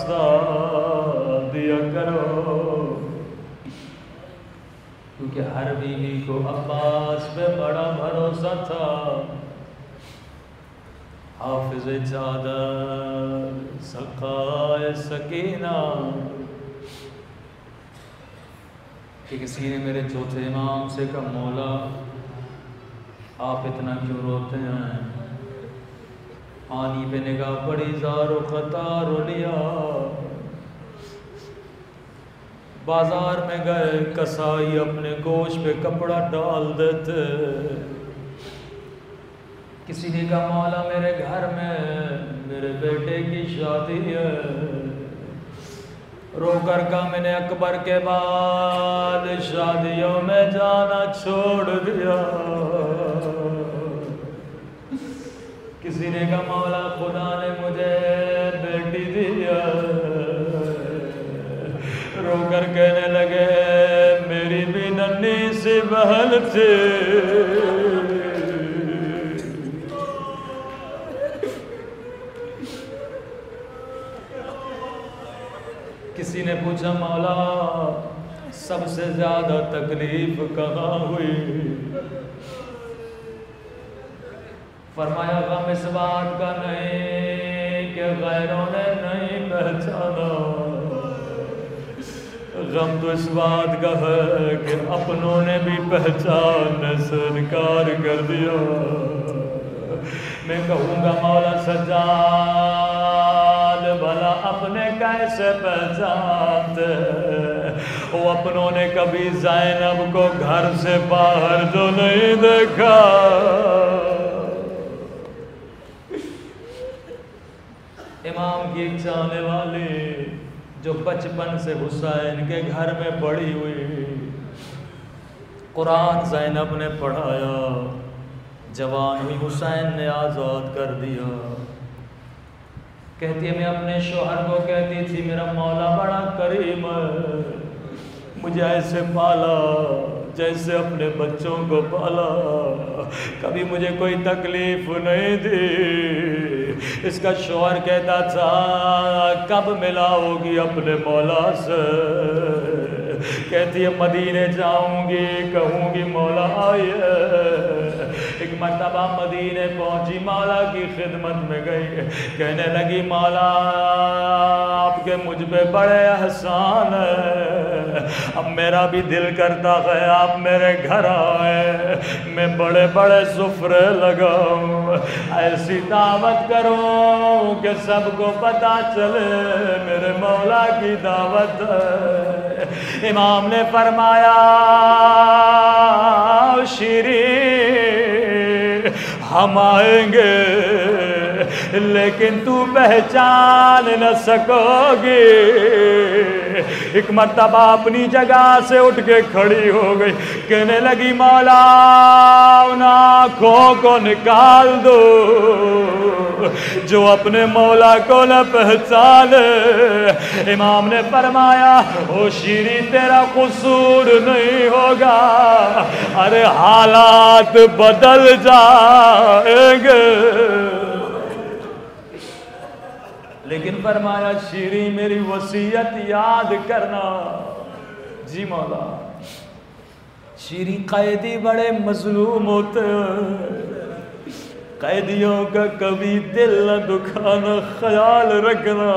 واسطہ دیا کرو، کیونکہ ہر بیوی کو عباس پہ بڑا بھروسہ تھا۔ حافظ چادر سقائے سکینہ، کہ کسی نے میرے چوتھے امام سے کہا مولا آپ اتنا کیوں روتے ہیں؟ پانی پہ نگاہ پڑی، زار و خطار ہو لیا۔ بازار میں گئے، کسائی اپنے گوشت پہ کپڑا ڈال دیتے۔ کسی نے کہا مولا میرے گھر میں میرے بیٹے کی شادی ہے، رو کر کہا میں نے اکبر کے بعد شادیوں میں جانا چھوڑ دیا۔ کسی نے کہا مولا خدا نے مجھے بیٹی دیا، رو کر کہنے لگے میری بھی ننھی سی بہن تھی۔ کسی نے پوچھا مولا سب سے زیادہ تکلیف کہاں ہوئی؟ فرمایا غم اس بات کا نہیں کہ غیروں نے نہیں پہچانا، غم تو اس بات کا ہے کہ اپنوں نے بھی پہچاننے سے انکار کر دیا۔ میں کہوں گا مولا سجاد بھلا اپنے کیسے پہچانتے؟ وہ اپنوں نے کبھی زینب کو گھر سے باہر جو نہیں دیکھا، امام کی ایک چاہنے والی جو بچپن سے حسین کے گھر میں بڑی ہوئی، قرآن زینب نے پڑھایا، جوان ہوئی حسین نے آزاد کر دیا۔ کہتی ہے میں اپنے شوہر کو کہتی تھی میرا مولا بڑا کریم ہے، مجھے ایسے پالا جیسے اپنے بچوں کو پالا، کبھی مجھے کوئی تکلیف نہیں دی۔ اس کا شوہر کہتا تھا کب ملاؤ گی اپنے مولا سے؟ کہتی ہے مدینے جاؤں گی، کہوں گی مولا آئیے۔ ایک مرتبہ مدینے پہنچی، مولا کی خدمت میں گئی، کہنے لگی مولا آپ کے مجھ پہ بڑے احسان ہے، اب میرا بھی دل کرتا ہے آپ میرے گھر آئے، میں بڑے بڑے سفرے لگاؤں، ایسی دعوت کروں کہ سب کو پتا چلے میرے مولا کی دعوت ہے۔ امام نے فرمایا شیریں ہم آئیں گے لیکن تو پہچان نہ سکو گی۔ ایک مرتبہ اپنی جگہ سے اٹھ کے کھڑی ہو گئی، کہنے لگی مولا ان آنکھوں کو نکال دو جو اپنے مولا کو نہ پہچانے۔ امام نے فرمایا او شیری تیرا قصور نہیں ہوگا، ارے حالات بدل جائیں گے۔ لیکن فرمایا شیری میری وصیت یاد کرنا۔ جی مولا۔ شیری قیدی بڑے مظلوم ہوتے ہیں، قیدیوں کا کبھی دل نہ دکھانا، خیال رکھنا۔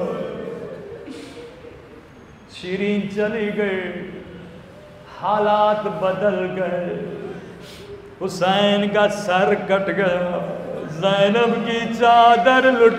شیرین چلی گئی، حالات بدل گئے، حسین کا سر کٹ گیا، زینب کی چادر لٹ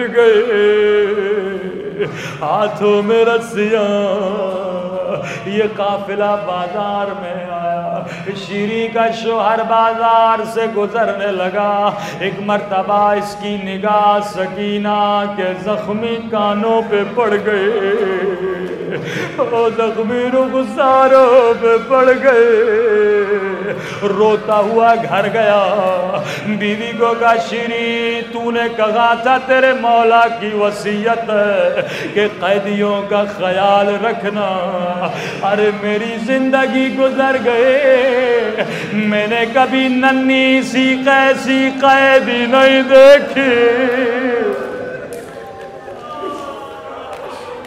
گئی، ہاتھوں میں رسیاں۔ یہ قافلہ بازار میں آیا، شیری کا شوہر بازار سے گزرنے لگا، ایک مرتبہ اس کی نگاہ سکینہ کے زخمی کانوں پہ پڑ گئی، وہ زخمی رخساروں پہ پڑ گئے، روتا ہوا گھر گیا، بیوی کو کہا شیری تو نے کہا تھا تیرے مولا کی وصیت ہے کہ قیدیوں کا خیال رکھنا، ارے میری زندگی گزر گئے، میں نے کبھی ننھی سی کیسی قیدی نہیں دیکھی۔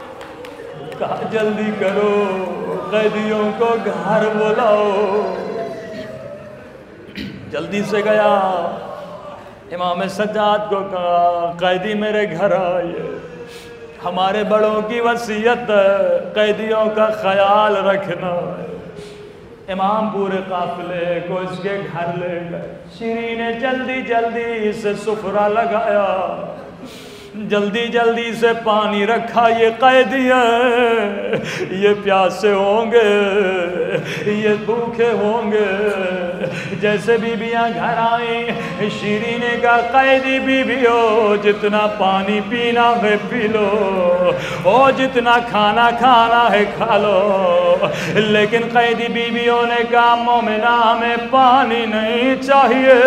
کہا جلدی کرو قیدیوں کو گھر بلاؤ۔ جلدی سے گیا، امام سجاد کو کہا قیدی میرے گھر آئیے، ہمارے بڑوں کی وصیت ہے قیدیوں کا خیال رکھنا ہے۔ امام پورے قافلے کو اس کے گھر لے گئے، شیریں نے جلدی جلدی سے سفرہ لگایا، جلدی جلدی سے پانی رکھا۔ یہ قیدی ہیں، یہ پیاسے ہوں گے، یہ بھوکے ہوں گے۔ جیسے بیویاں گھر آئیں، شیریں نے کہا قیدی بیویو جتنا پانی پینا ہے پی لو، اور جتنا کھانا کھانا ہے کھا لو۔ لیکن قیدی بیویوں نے کہا مومنہ ہمیں پانی نہیں چاہیے،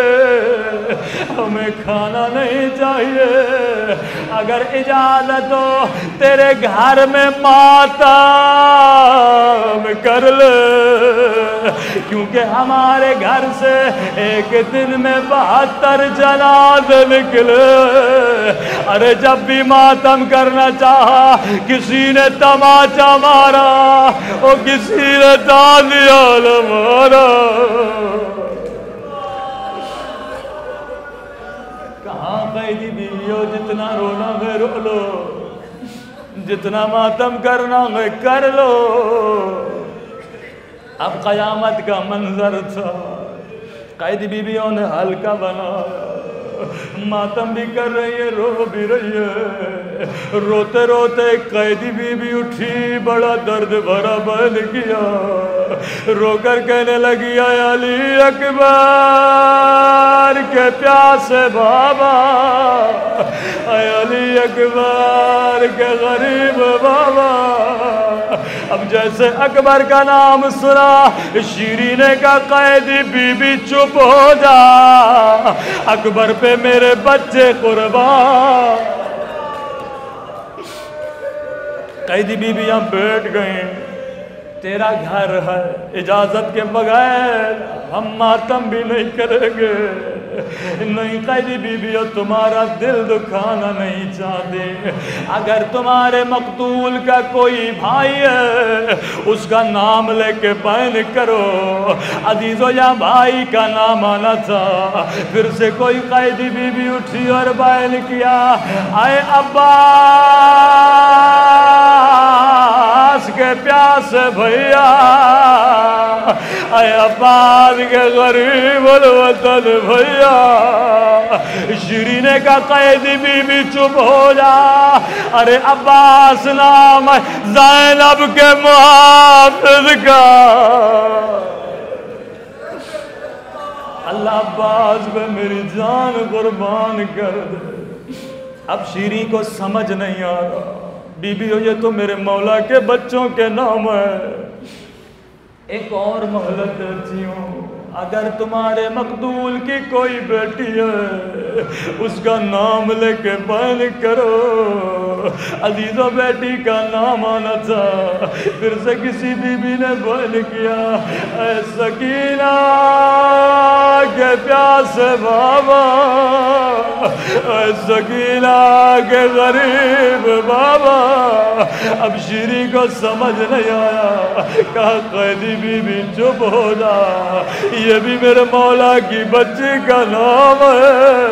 ہمیں کھانا نہیں چاہیے، اگر اجازت ہو تیرے گھر میں ماتم کر لے، کیونکہ ہمارے گھر سے ایک دن میں بہتر جنازے نکلے۔ ارے جب بھی ماتم کرنا چاہا کسی نے تماچا مارا اور کسی نے تازیال مارا۔ کہاں قیدی بیویوں جتنا رونا ہے رو لو، جتنا ماتم کرنا ہے کر لو۔ اب قیامت کا منظر تھا، قیدی بیویوں نے حلقہ بنایا، ماتم بھی کر رہی ہے، رو بھی رہی ہے۔ روتے روتے قیدی بیوی اٹھی، بڑا درد بھرا بیان کیا، رو کر کہنے لگی اے علی اکبر کے پیاسے بابا، اے علی اکبر کے غریب بابا۔ اب جیسے اکبر کا نام سنا، شیریں نے کہا قیدی بی بی چپ ہو جا، اکبر پہ میرے بچے قربان۔ قیدی بی بیاں بیٹھ گئیں، تیرا گھر ہے، اجازت کے بغیر ہم ماتم بھی نہیں کریں گے۔ نہیں قیدی بیویوں تمہارا دل دکھانا نہیں چاہتے، اگر تمہارے مقتول کا کوئی بھائی ہے اس کا نام لے کے بیان کرو۔ عزیزو یا بھائی کا نام آنا تھا۔ پھر سے کوئی قیدی بیوی اٹھی اور بیان کیا اے عباس کے پیاسے بھیا، اے عباس کے غریب الوطن بھیا۔ شیریں نے کہا قیدی بی بی چپ ہو جا، ارے عباس نام ہے زینب کے محافظ کا، اللہ عباس پہ میری جان قربان کر دے۔ اب شیریں کو سمجھ نہیں آ رہا، بی بی ہو یہ تو میرے مولا کے بچوں کے نام ہے، ایک اور مہلت دیتی ہوں، اگر تمہارے مقتول کی کوئی بیٹی ہے اس کا نام لے کے بیان کرو۔ عزیزو بیٹی کا نام آنا تھا۔ پھر سے کسی بی بی نے بیان کیا اے سکینہ کے پیاسے بابا، اے سکینہ کے غریب بابا۔ اب شیریں کو سمجھ نہیں آیا، کہا قیدی بی بی چپ ہو جا، یہ بھی میرے مولا کی بچی کا نام ہے،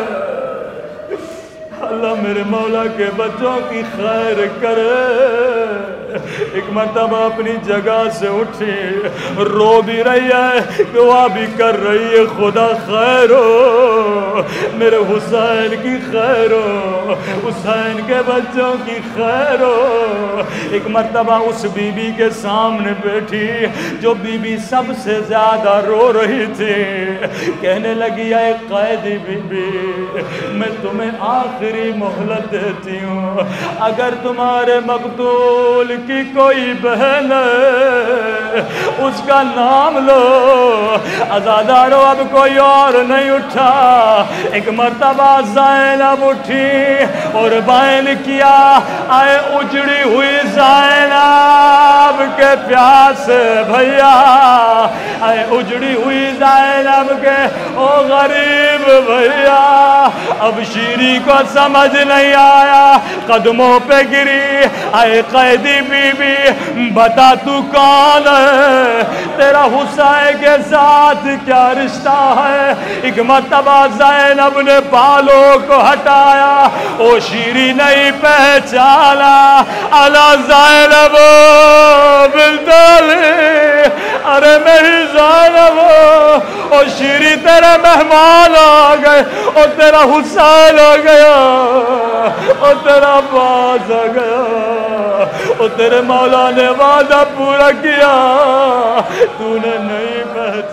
اللہ میرے مولا کے بچوں کی خیر کرے۔ ایک مرتبہ اپنی جگہ سے اٹھی، رو بھی رہی ہے، دعا بھی کر رہی ہے خدا خیر ہو، میرے حسین کی خیر ہو، حسین کے بچوں کی خیر ہو۔ ایک مرتبہ اس بی بی کے سامنے بیٹھی جو بی بی سب سے زیادہ رو رہی تھی، کہنے لگی اے قیدی بی بی میں تمہیں آخری مہلت دیتی ہوں، اگر تمہارے مقتول کی کوئی بہن ہے اس کا نام لو، عزادارو اب کوئی اور نہیں اٹھا۔ ایک مرتبہ زینب اٹھی اور بیان کیا اے اجڑی ہوئی زینب کے پیاسے بھیا، اے اجڑی ہوئی زینب کے او غریب بھیا۔ اب شیریں کو سمجھ نہیں آیا قدموں پہ گری اے قیدی بی بی بتا تو کون ہے تیرا حسین کے ساتھ کیا رشتہ ہے ایک مرتبہ زینب نے بالوں کو ہٹایا او شیری نہیں پہچانا الا زینب بلدلی ارے میری زینب او شیری تیرے مہمان آ گئے او تیرا حسین آ گیا او تیرا باز آ گیا او تیرے مولا نے وعدہ پورا کیا تو نے نہیں پہچانا